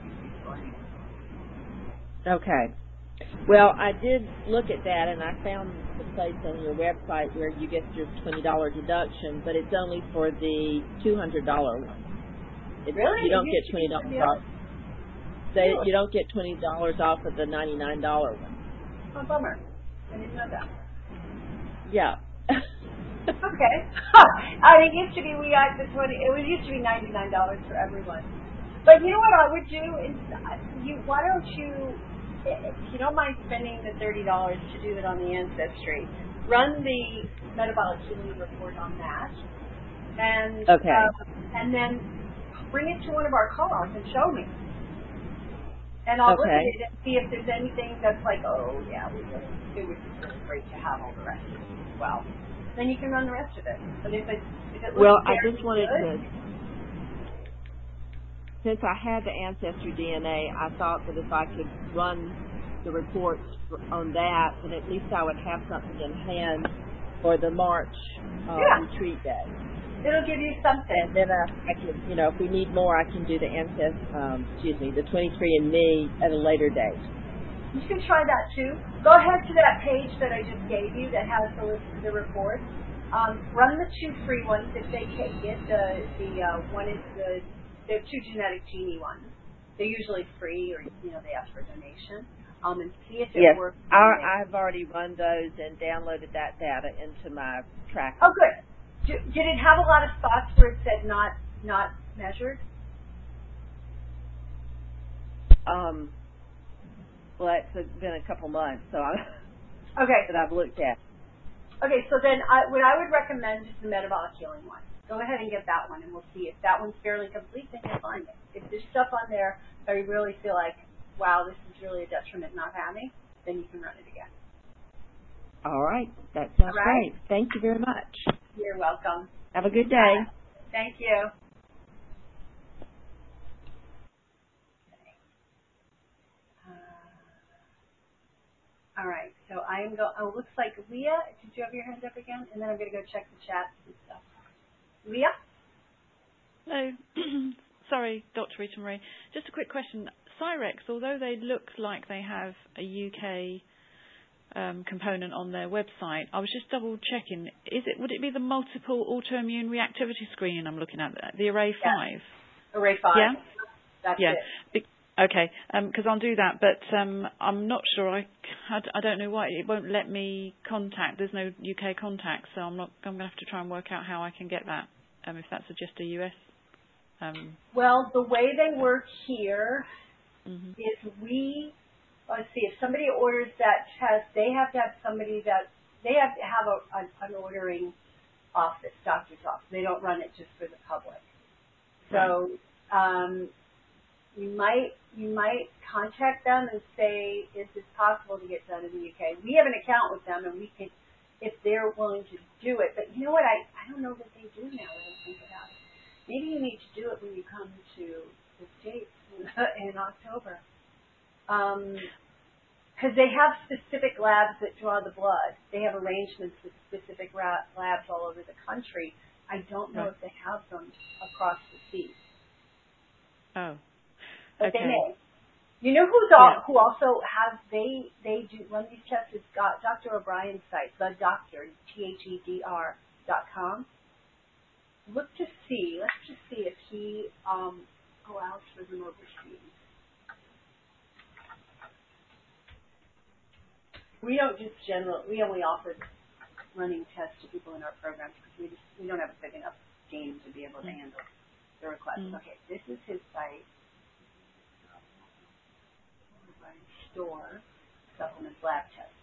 it. Okay. Well, I did look at that, and I found the place on your website where you get your twenty dollars deduction, but it's only for the two hundred dollars one. It, Really? You don't You get twenty dollars off. They, Really? you don't get twenty dollars off of the ninety-nine dollars one. Oh, bummer. I didn't know that. Yeah. Okay. I mean, it used to be we got the twenty. It was used to be ninety-nine dollars for everyone. But you know what I would do is, you why don't you, if you don't mind spending the thirty dollars to do it on the Ancestry, run the metabolic healing report on that, and Okay. uh, and then bring it to one of our call-offs and show me. And I'll look Okay. at it and see if there's anything that's like, oh yeah, we really, it would be really great to have all the rest of it as well. Then you can run the rest of it. But if it, if it looks Well, I very just wanted good, to, since I had the Ancestry D N A, I thought that if I could run the reports on that, then at least I would have something in hand for the March uh, Yeah. retreat day. it'll give you something. And then I, I can, you know, if we need more, I can do the Ancest, um, excuse me, the twenty-three and me at a later date. You can try that too. Go ahead to that page that I just gave you that has the list of the reports. Um, run the two free ones if they take it. The the uh, one is the the two genetic genie ones. They're usually free, or you know they ask for a donation. Um, and see if it Yes, works. I, I've already run those and downloaded that data into my tracker. Oh, good. Do, did it have a lot of spots where it said not not measured? Um, well, it's been a couple months, so I, Okay. that I've looked at. Okay, so then I, what I would recommend is the metabolic healing one. Go ahead and get that one, and we'll see if that one's fairly complete. Then you'll find it. If there's stuff on there that you really feel like, wow, this is really a detriment not having, then you can run it again. All right, that sounds All right. great. Thank you very much. You're welcome. Have a good day. Thank you. Uh, all right, so I'm go. Oh, looks like Leah. Did you have your hand up again? And then I'm going to go check the chats and stuff. Leah? Hello. Sorry, Doctor Rita Marie. Just a quick question. Cyrex, although they look like they have a U K um, component on their website, I was just double checking. Is it? Would it be the multiple autoimmune reactivity screening I'm looking at? The Array Yeah. five. Array five. Yeah. That's Yeah. it. Be- Okay, because I'll do that, but um, I'm not sure. I, I, I don't know why it won't let me contact. There's no U K contact, so I'm not. I'm going to have to try and work out how I can get that. Um, if that's just a U S. Um, Well, the way they work here mm-hmm. is we. Let's see. If somebody orders that test, they have to have somebody that they have to have a, a, an ordering office, doctor's office. They don't run it just for the public. So. Right. Um, You might you might contact them and say, is this possible to get done in the U K? We have an account with them, and we can, if they're willing to do it. But you know what? I, I don't know that they do now that I think about it. Maybe you need to do it when you come to the States in October. Because um, they have specific labs that draw the blood. They have arrangements with specific ra- labs all over the country. I don't know Right. if they have them across the seas. Oh. But Okay. they may. You know who's all, Yeah. who also has they they do run these tests is got Doctor O'Brien's site, the doctor T H E D R dot com. Look to see. Let's just see if he um allows for them overseas. We don't just general. We only offer running tests to people in our programs because we just we don't have a big enough team to be able to handle the requests. Mm. Okay, this is his site. Store supplements lab tests.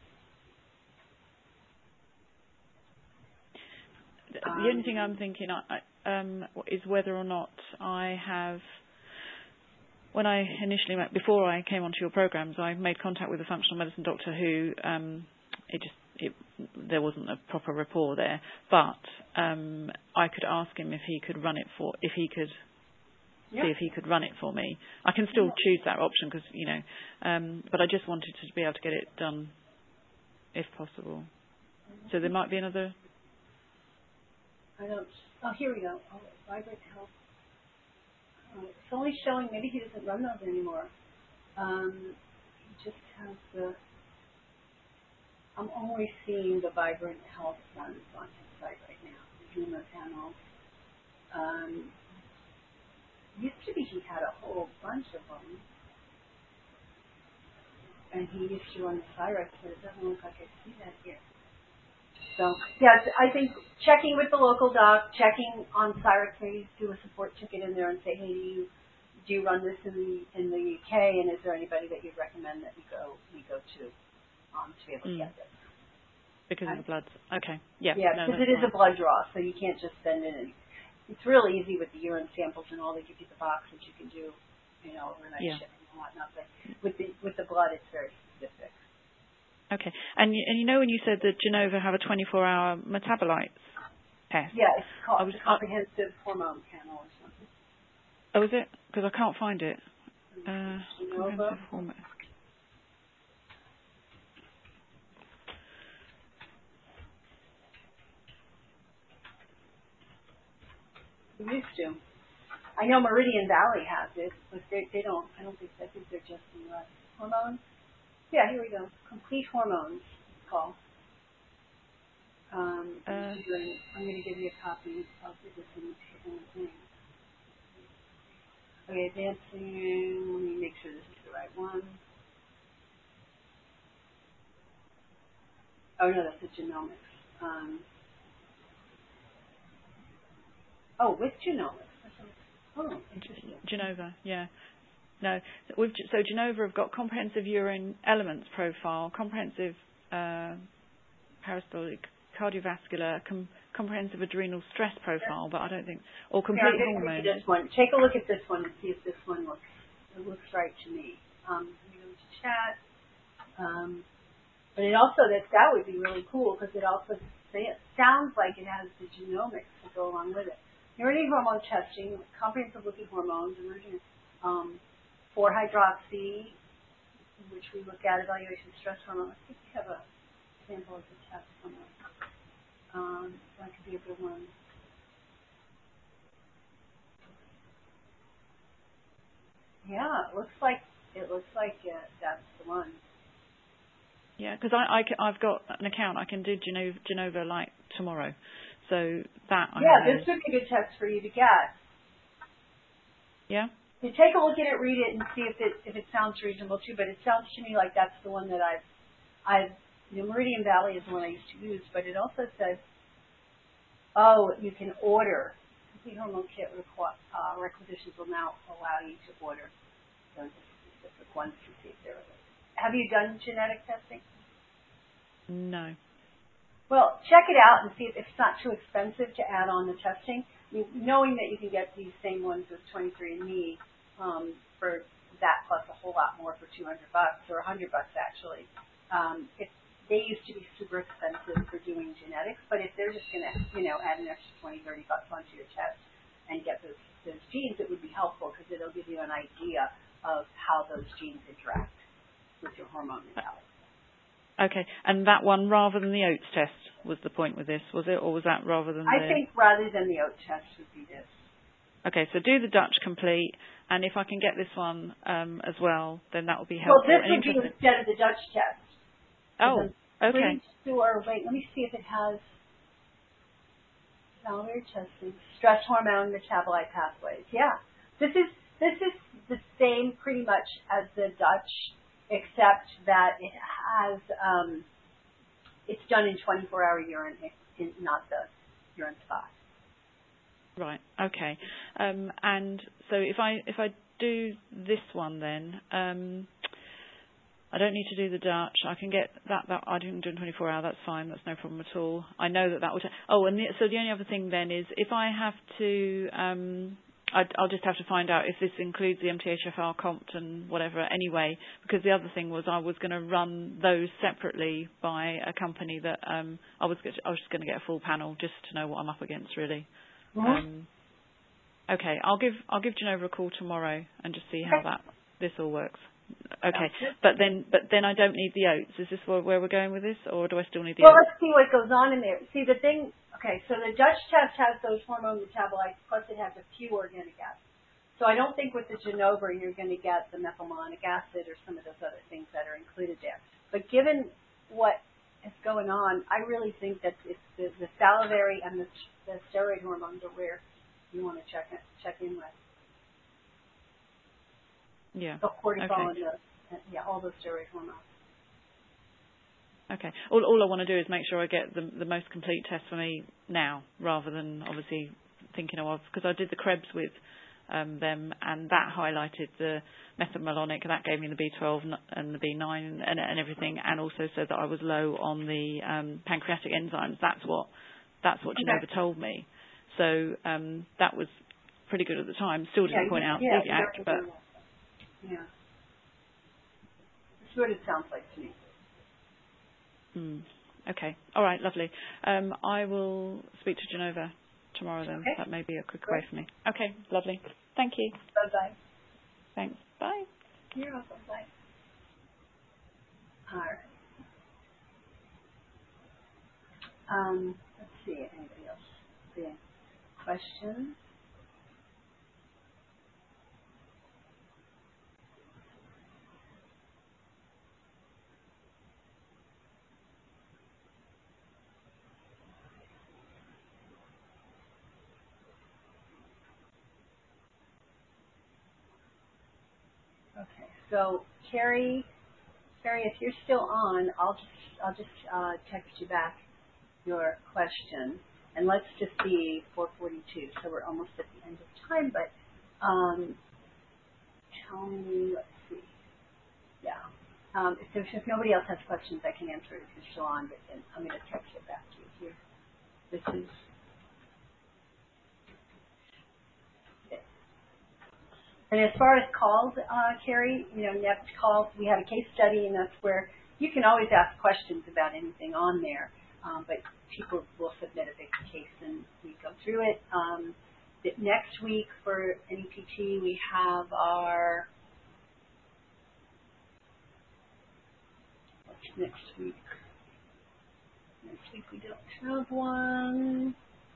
The the only thing I'm thinking I, um, is whether or not I have, when I initially met, before I came onto your programs, I made contact with a functional medicine doctor who, um, it just, it, there wasn't a proper rapport there, but um, I could ask him if he could run it for, if he could Yeah. see if he could run it for me. I can still choose that option because, you know, um, but I just wanted to be able to get it done if possible. So there might be another. I don't. Oh, here we go. Oh, Vibrant Health. Oh, it's only showing. Maybe he doesn't run those anymore. Um, he just has the. I'm only seeing the Vibrant Health ones on his site right now. The Humor panels. Um, used to be he had a whole bunch of them, and he used to run the Cyrus, but it doesn't look like I see that here. So, yes, I think checking with the local doc, checking on Cyrus, maybe do a support ticket in there and say, hey, do you, do you run this in the in the U K, and is there anybody that you'd recommend that we go we go to um, to be able to Mm. get this? Because okay. of the bloods. Okay. Yeah. Yeah, no, because it is fine. a blood draw, so you can't just send in. And it's really easy with the urine samples and all. They give you the box that you can do, you know, overnight Yeah. shipping and whatnot. But with the with the blood, it's very specific. Okay. And you, and you know when you said that Genova have a twenty-four hour metabolites test? Yeah, it's called I was, the comprehensive hormone panel or something. Oh, is it? Because I can't find it. Uh, Genova. comprehensive hormone. We used to. I know Meridian Valley has it, but they they don't. I don't think. I think they're just in U S hormones. Yeah, here we go. Complete hormones. It's called. Um, Uh, I'm going to give you a copy of this in the thing. Okay, advancing. Let me make sure this is the right one. Oh no, that's the genomics. Um, oh, with genomics. Oh, interesting. Genova, yeah. No, we've, so Genova have got comprehensive urine elements profile, comprehensive uh, peristaltic, cardiovascular, com- comprehensive adrenal stress profile, but I don't think, or complete Here, hormone. this one. Take a look at this one and see if this one looks it looks right to me. Um, let me go to chat. Um, but it also that that would be really cool because it also it sounds like it has the genomics to go along with it. Urinary hormone testing, comprehensive lipid hormones, emerging um, four hydroxy, which we look at evaluation of stress hormone. I think we have a sample of the test somewhere. Um, that could be a good one. Yeah, it looks like it looks like uh, that's the one. Yeah, because I, I, I've got an account. I can do Genova, Genova like tomorrow. So that I Yeah, know. this would be a good test for you to get. Yeah? You take a look at it, read it, and see if it if it sounds reasonable too. But it sounds to me like that's the one that I've I've you know, Meridian Valley is the one I used to use, but it also says, oh, you can order. Complete hormone kit requ- uh, requisitions will now allow you to order those specific ones to see if they're related. Have you done genetic testing? No. Well, check it out and see if it's not too expensive to add on the testing. I mean, knowing that you can get these same ones with twenty-three and me um, for that plus a whole lot more for two hundred bucks or one hundred bucks actually. Um, if they used to be super expensive for doing genetics, but if they're just going to, you know, add an extra twenty, thirty bucks onto your test and get those those genes, it would be helpful because it'll give you an idea of how those genes interact with your hormone metabolites. Okay, and that one rather than the oats test was the point with this, was it? Or was that rather than I the... think rather than the oat test would be this. Okay, so do the Dutch complete, and if I can get this one um, as well, then that will be helpful. Well, this and would be instead of the Dutch test. Oh, okay. Pretty sure, wait, let me see if it has salivary testing, stress hormone metabolite pathways. Yeah, this is this is the same pretty much as the Dutch, except that it has um, it's done in twenty-four hour urine, in, not the urine spot. Right. Okay. Um, and so if I if I do this one, then um, I don't need to do the Dutch. I can get that. That I didn't do in twenty-four hour. That's fine. That's no problem at all. I know that that would. Oh, and the, so the only other thing then is if I have to. Um, I, I'll just have to find out if this includes the M T H F R, COMT and whatever anyway, because the other thing was I was going to run those separately by a company that um, I was I was just going to get a full panel just to know what I'm up against really. Mm-hmm. Um, okay, I'll give I'll give Genova a call tomorrow and just see how that this all works. Okay, but then but then I don't need the oats. Is this where, where we're going with this, or do I still need the well, oats? let's see what goes on in there. See, the thing, okay, so the Dutch test has those hormone metabolites, plus it has a few organic acids. So I don't think with the Genova you're going to get the methylmalonic acid or some of those other things that are included there. But given what is going on, I really think that it's the, the salivary and the, the steroid hormones are where you want to check it, check in with. Yeah. The cortisol okay. and the, yeah, all those steroid hormones. Okay. All, all I want to do is make sure I get the, the most complete test for me now, rather than obviously thinking of, because I did the Krebs with um, them, and that highlighted the methylmalonic, and that gave me the B twelve and the B nine and, and everything, and also said that I was low on the um, pancreatic enzymes. That's what that's what Genova okay. told me. So um, that was pretty good at the time. Still didn't yeah, point out yeah, celiac, but yeah, that's what it sounds like to me. Mm. Okay. All right. Lovely. Um, I will speak to Genova tomorrow then. Okay. That may be a quick Great. way for me. Okay. Lovely. Thank you. Bye-bye. Thanks. Bye. You're welcome. Bye. All right. Um, let's see. Anybody else? See any questions? Okay, so Carrie, Carrie, if you're still on, I'll just I'll just uh, text you back your question, and let's just see four forty-two. So we're almost at the end of time, but um, tell me, let's see, yeah. Um, if, there's, if nobody else has questions, I can answer it if you're still on. But then I'm going to text it back to you here. This is. And as far as calls, uh, Carrie, you know, next calls, we have a case study, and that's where you can always ask questions about anything on there. Um, but people will submit a big case, and we go through it. Um, the next week for N E P T, we have our, what's next week? Next week we don't have one.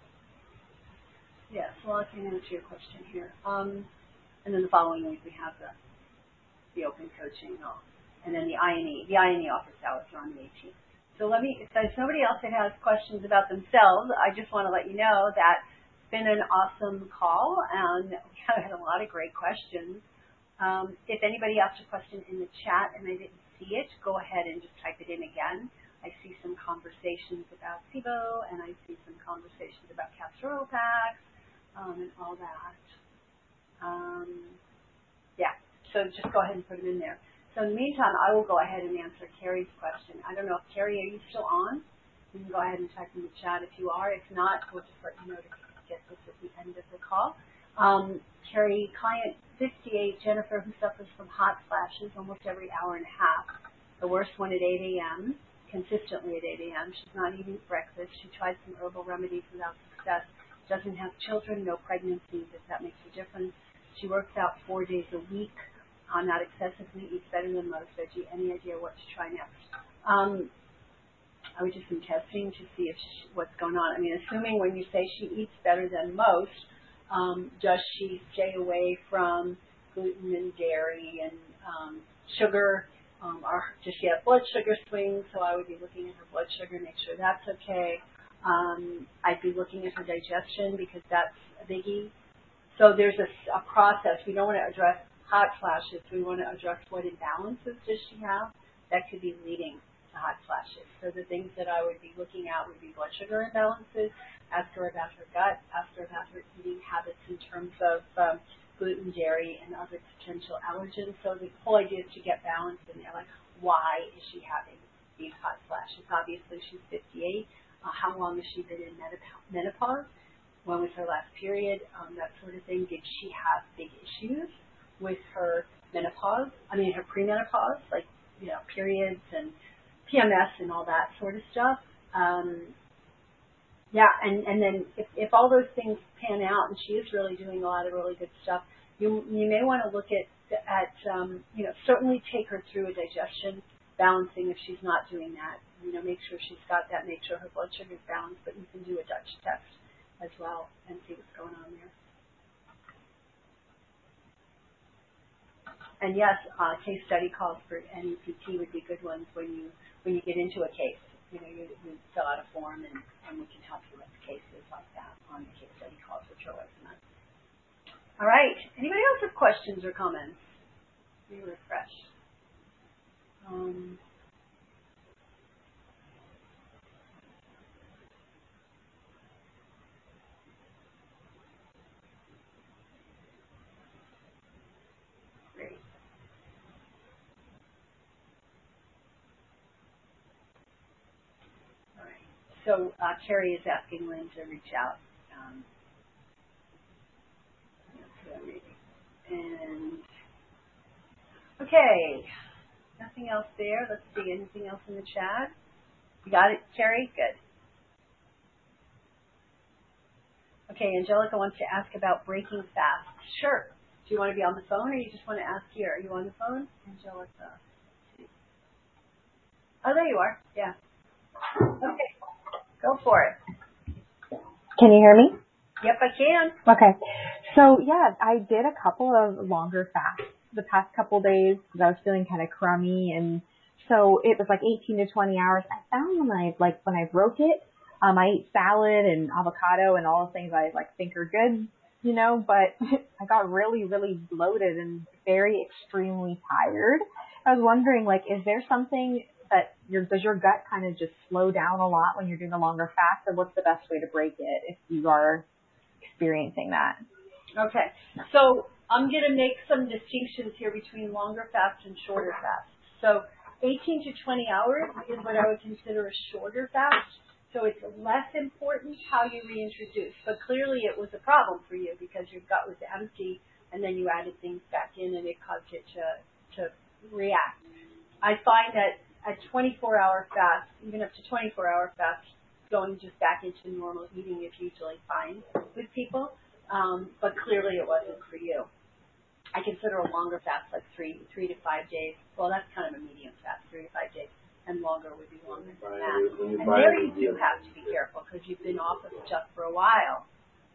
Yes, well, I can answer your question here. Um, And then the following week we have the the open coaching, and then the I N E. The I N E office hours are on the eighteenth. So let me, if there's nobody else that has questions about themselves, I just want to let you know that it's been an awesome call, and we had a lot of great questions. Um, if anybody asked a question in the chat and I didn't see it, go ahead and just type it in again. I see some conversations about SIBO, and I see some conversations about castor oil packs, um, and all that. Um, yeah, so just go ahead and put them in there. So in the meantime, I will go ahead and answer Carrie's question. I don't know if Carrie, are you still on? You can go ahead and type in the chat if you are. If not, we'll just let you know to get this at the end of the call. Um, Carrie, client fifty-eight, Jennifer, who suffers from hot flashes almost every hour and a half. The worst one at eight a.m., consistently at eight a.m. She's not eating breakfast. She tried some herbal remedies without success. Doesn't have children, no pregnancies, if that makes a difference. She works out four days a week, uh, not excessively, eats better than most. Veggie. Any idea what to try next? Um, I would do some testing to see if she, what's going on. I mean, assuming when you say she eats better than most, um, does she stay away from gluten and dairy and um, sugar? Um, or does she have blood sugar swings? So I would be looking at her blood sugar, make sure that's okay. Um, I'd be looking at her digestion because that's a biggie. So there's a, a process. We don't want to address hot flashes. We want to address what imbalances does she have that could be leading to hot flashes. So the things that I would be looking at would be blood sugar imbalances, ask her about her gut, ask her about her eating habits in terms of um, gluten, dairy, and other potential allergens. So the whole idea is to get balance in there. Like, why is she having these hot flashes? Obviously, she's fifty-eight. Uh, how long has she been in menopause? When was her last period? Um, that sort of thing. Did she have big issues with her menopause? I mean, her premenopause, like, you know, periods and P M S and all that sort of stuff. Um, yeah, and, and then if, if all those things pan out and she is really doing a lot of really good stuff, you you may want to look at at, um, you know, certainly take her through a digestion balancing if she's not doing that. You know, make sure she's got that, make sure her blood sugar is balanced, but you can do a Dutch test as well and see what's going on there. And yes, uh, case study calls for N E P T would be good ones when you when you get into a case. You know, you, you fill out a form and, and we can help you with cases like that on the case study calls, which are always nice. All right. Anybody else have questions or comments? Let me refresh. Um, great. All right. So uh, Carrie is asking Lynn to reach out. Um, and okay. Nothing else there. Let's see. Anything else in the chat? You got it, Carrie? Good. Okay, Angelica wants to ask about breaking fast. Sure. Do you want to be on the phone or you just want to ask here? Are you on the phone, Angelica? Oh, there you are. Yeah. Okay. Go for it. Can you hear me? Yep, I can. Okay. So, yeah, I did a couple of longer fasts the past couple days because I was feeling kind of crummy, and so it was like eighteen to twenty hours. I found when I like when I broke it, um, I ate salad and avocado and all the things I like think are good, you know. But I got really, really bloated and very extremely tired. I was wondering, like, is there something that your does your gut kind of just slow down a lot when you're doing a longer fast, or what's the best way to break it if you are experiencing that? Okay, so I'm going to make some distinctions here between longer fasts and shorter fasts. So eighteen to twenty hours is what I would consider a shorter fast. So it's less important how you reintroduce. But clearly it was a problem for you because your gut was empty and then you added things back in and it caused it to, to react. I find that at twenty-four hour fast, even up to twenty-four hour fast, going just back into normal eating is usually fine with people. Um, but clearly it wasn't for you. I consider a longer fast like three, three to five days. Well, that's kind of a medium fast, three to five days, and longer would be longer than that. And there you do have to be careful because you've been off of stuff for a while,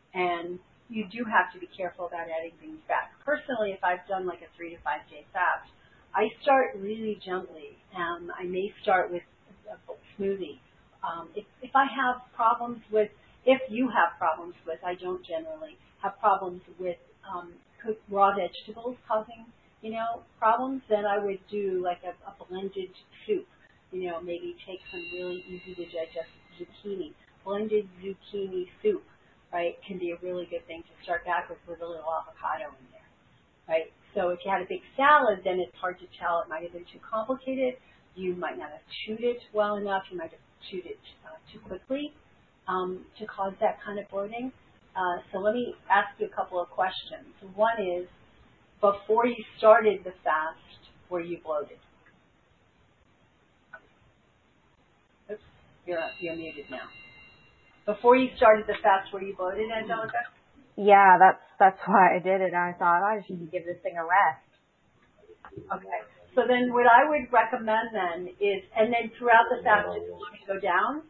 and you do have to be careful about adding things back. Personally, if I've done like a three to five day fast, I start really gently. Um, I may start with a smoothie. Um, if, if I have problems with, if you have problems with, I don't generally have problems with um, cooked raw vegetables causing, you know, problems, then I would do like a, a blended soup. You know, maybe take some really easy to digest zucchini. Blended zucchini soup, right, can be a really good thing to start back with with a little avocado in there, right? So if you had a big salad, then it's hard to tell. It might have been too complicated. You might not have chewed it well enough. You might have chewed it uh, too quickly um, to cause that kind of bloating. Uh, so let me ask you a couple of questions. One is, before you started the fast, were you bloated? Oops, you're, you're muted now. Before you started the fast, were you bloated, Angelica? Yeah, that's that's why I did it. I thought I should give this thing a rest. Okay. So then what I would recommend then is, and then throughout the fast, did the bloating go down?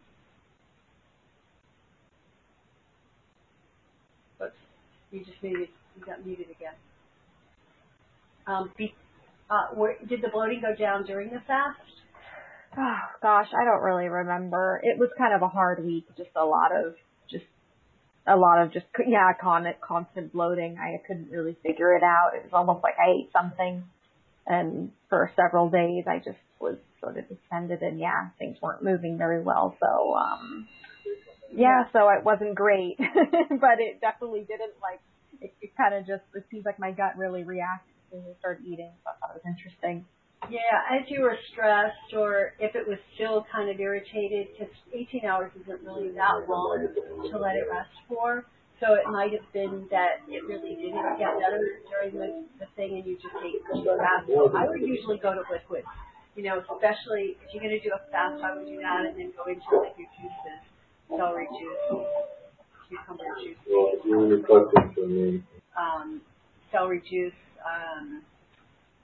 Oops, you just muted, you got muted again. Um, be, uh, where, did the bloating go down during the fast? Oh, gosh, I don't really remember. It was kind of a hard week, just a lot of, just, a lot of just, yeah, constant, constant bloating. I couldn't really figure it out. It was almost like I ate something, and for several days I just was sort of distended, and yeah, things weren't moving very well, so, um, yeah, so it wasn't great, but it definitely didn't, like, it, it kind of just, it seems like my gut really reacted as I started eating, so I thought it was interesting. Yeah, as you were stressed or if it was still kind of irritated, because eighteen hours isn't really that long to let it rest for. So it might have been that it really didn't get better during the, the thing and you just ate too fast. So I would usually go to liquids, you know, especially if you're going to do a fast, I would do that and then go into like your juices, celery juice, cucumber juice, um, celery juice, um,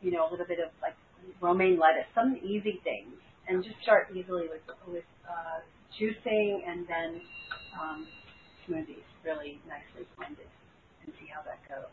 you know, a little bit of like romaine lettuce, some easy things, and just start easily with with uh, juicing and then um, smoothies, really nicely blended, and see how that goes.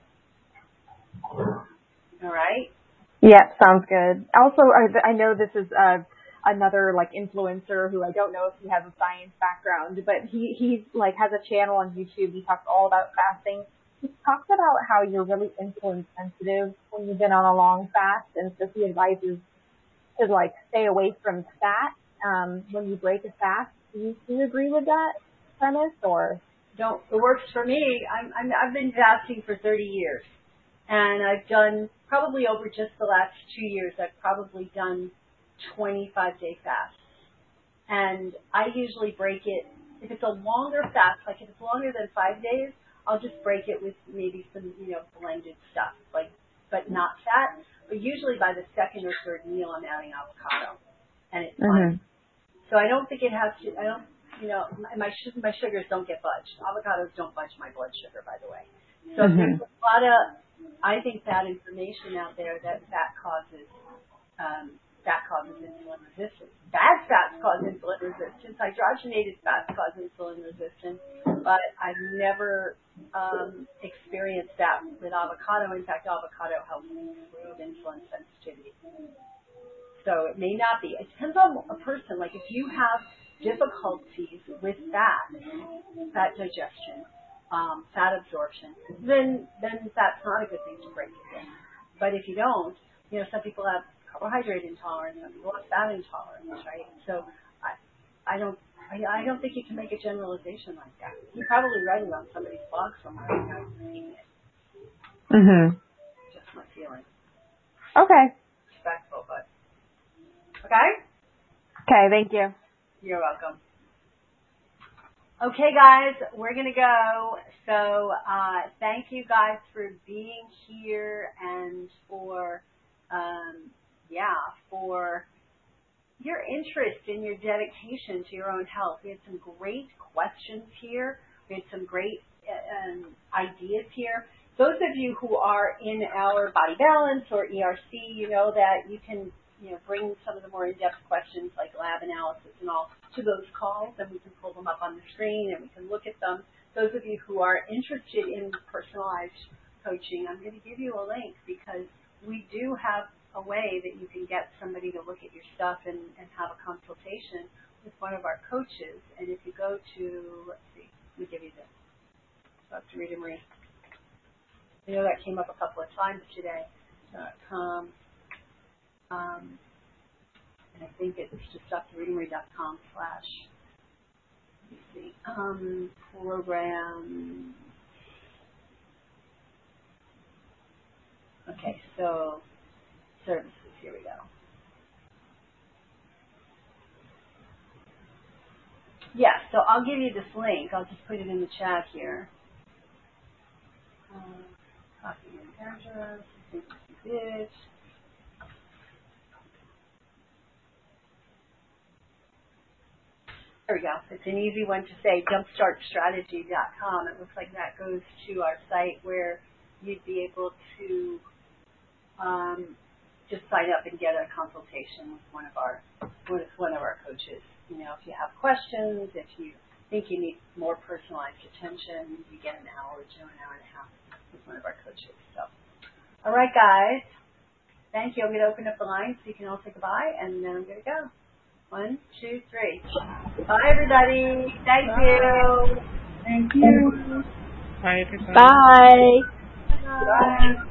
All right. Yeah, sounds good. Also, I, I know this is uh, another like influencer who I don't know if he has a science background, but he he like has a channel on YouTube. He talks all about fasting. He talks about how you're really insulin sensitive when you've been on a long fast, and so he advises to like stay away from fat um, when you break a fast. Do you, do you agree with that premise, or? Don't. It works for me. I'm, I'm I've been fasting for thirty years, and I've done probably over just the last two years. I've probably done twenty-five day fasts, and I usually break it if it's a longer fast. Like if it's longer than five days, I'll just break it with maybe some you know blended stuff, like but not fat. But usually by the second or third meal, I'm adding avocado, and it's fine. Mm-hmm. So I don't think it has to. I don't. You know, my my sugars don't get budged. Avocados don't budge my blood sugar, by the way. So mm-hmm. there's a lot of, I think, bad information out there that fat causes um, fat causes insulin resistance. Bad fats cause insulin resistance. Hydrogenated fats cause insulin resistance, but I've never um, experienced that with avocado. In fact, avocado helps improve insulin sensitivity. So it may not be. It depends on a person. Like if you have difficulties with fat, fat digestion, um, fat absorption, then then that's not a good thing to break it in. But if you don't, you know, some people have carbohydrate intolerance, some people have fat intolerance, right? So I I don't I, I don't think you can make a generalization like that. You probably read it on somebody's blog somewhere. You know, seen it. Mhm. Just my feeling. Okay. Respectful, but okay. Okay. Thank you. You're welcome. Okay, guys, we're going to go. So uh, thank you guys for being here and for, um, yeah, for your interest and your dedication to your own health. We had some great questions here. We had some great um, ideas here. Those of you who are in our Body Balance or E R C, you know that you can you know, bring some of the more in-depth questions like lab analysis and all to those calls, and we can pull them up on the screen and we can look at them. Those of you who are interested in personalized coaching, I'm going to give you a link because we do have a way that you can get somebody to look at your stuff and, and have a consultation with one of our coaches. And if you go to, let's see, let me give you this. Doctor Rita Marie. I know that came up a couple of times today. .com. Um, and I think it's just drreadingmarie.com slash, let me see, um, program. Okay, so services, here we go. Yeah, so I'll give you this link. I'll just put it in the chat here. Um, copy and address, I think this is it. There we go. It's an easy one to say, jumpstart strategy dot com. It looks like that goes to our site where you'd be able to um, just sign up and get a consultation with one of our with one of our coaches. You know, if you have questions, if you think you need more personalized attention, you get an hour to an hour and a half with one of our coaches. So, all right, guys. Thank you. I'm going to open up the line so you can all say goodbye, and then I'm going to go. One, two, three. Bye, everybody. Thank Bye. you. Thank you. Bye, everybody. Bye. Bye.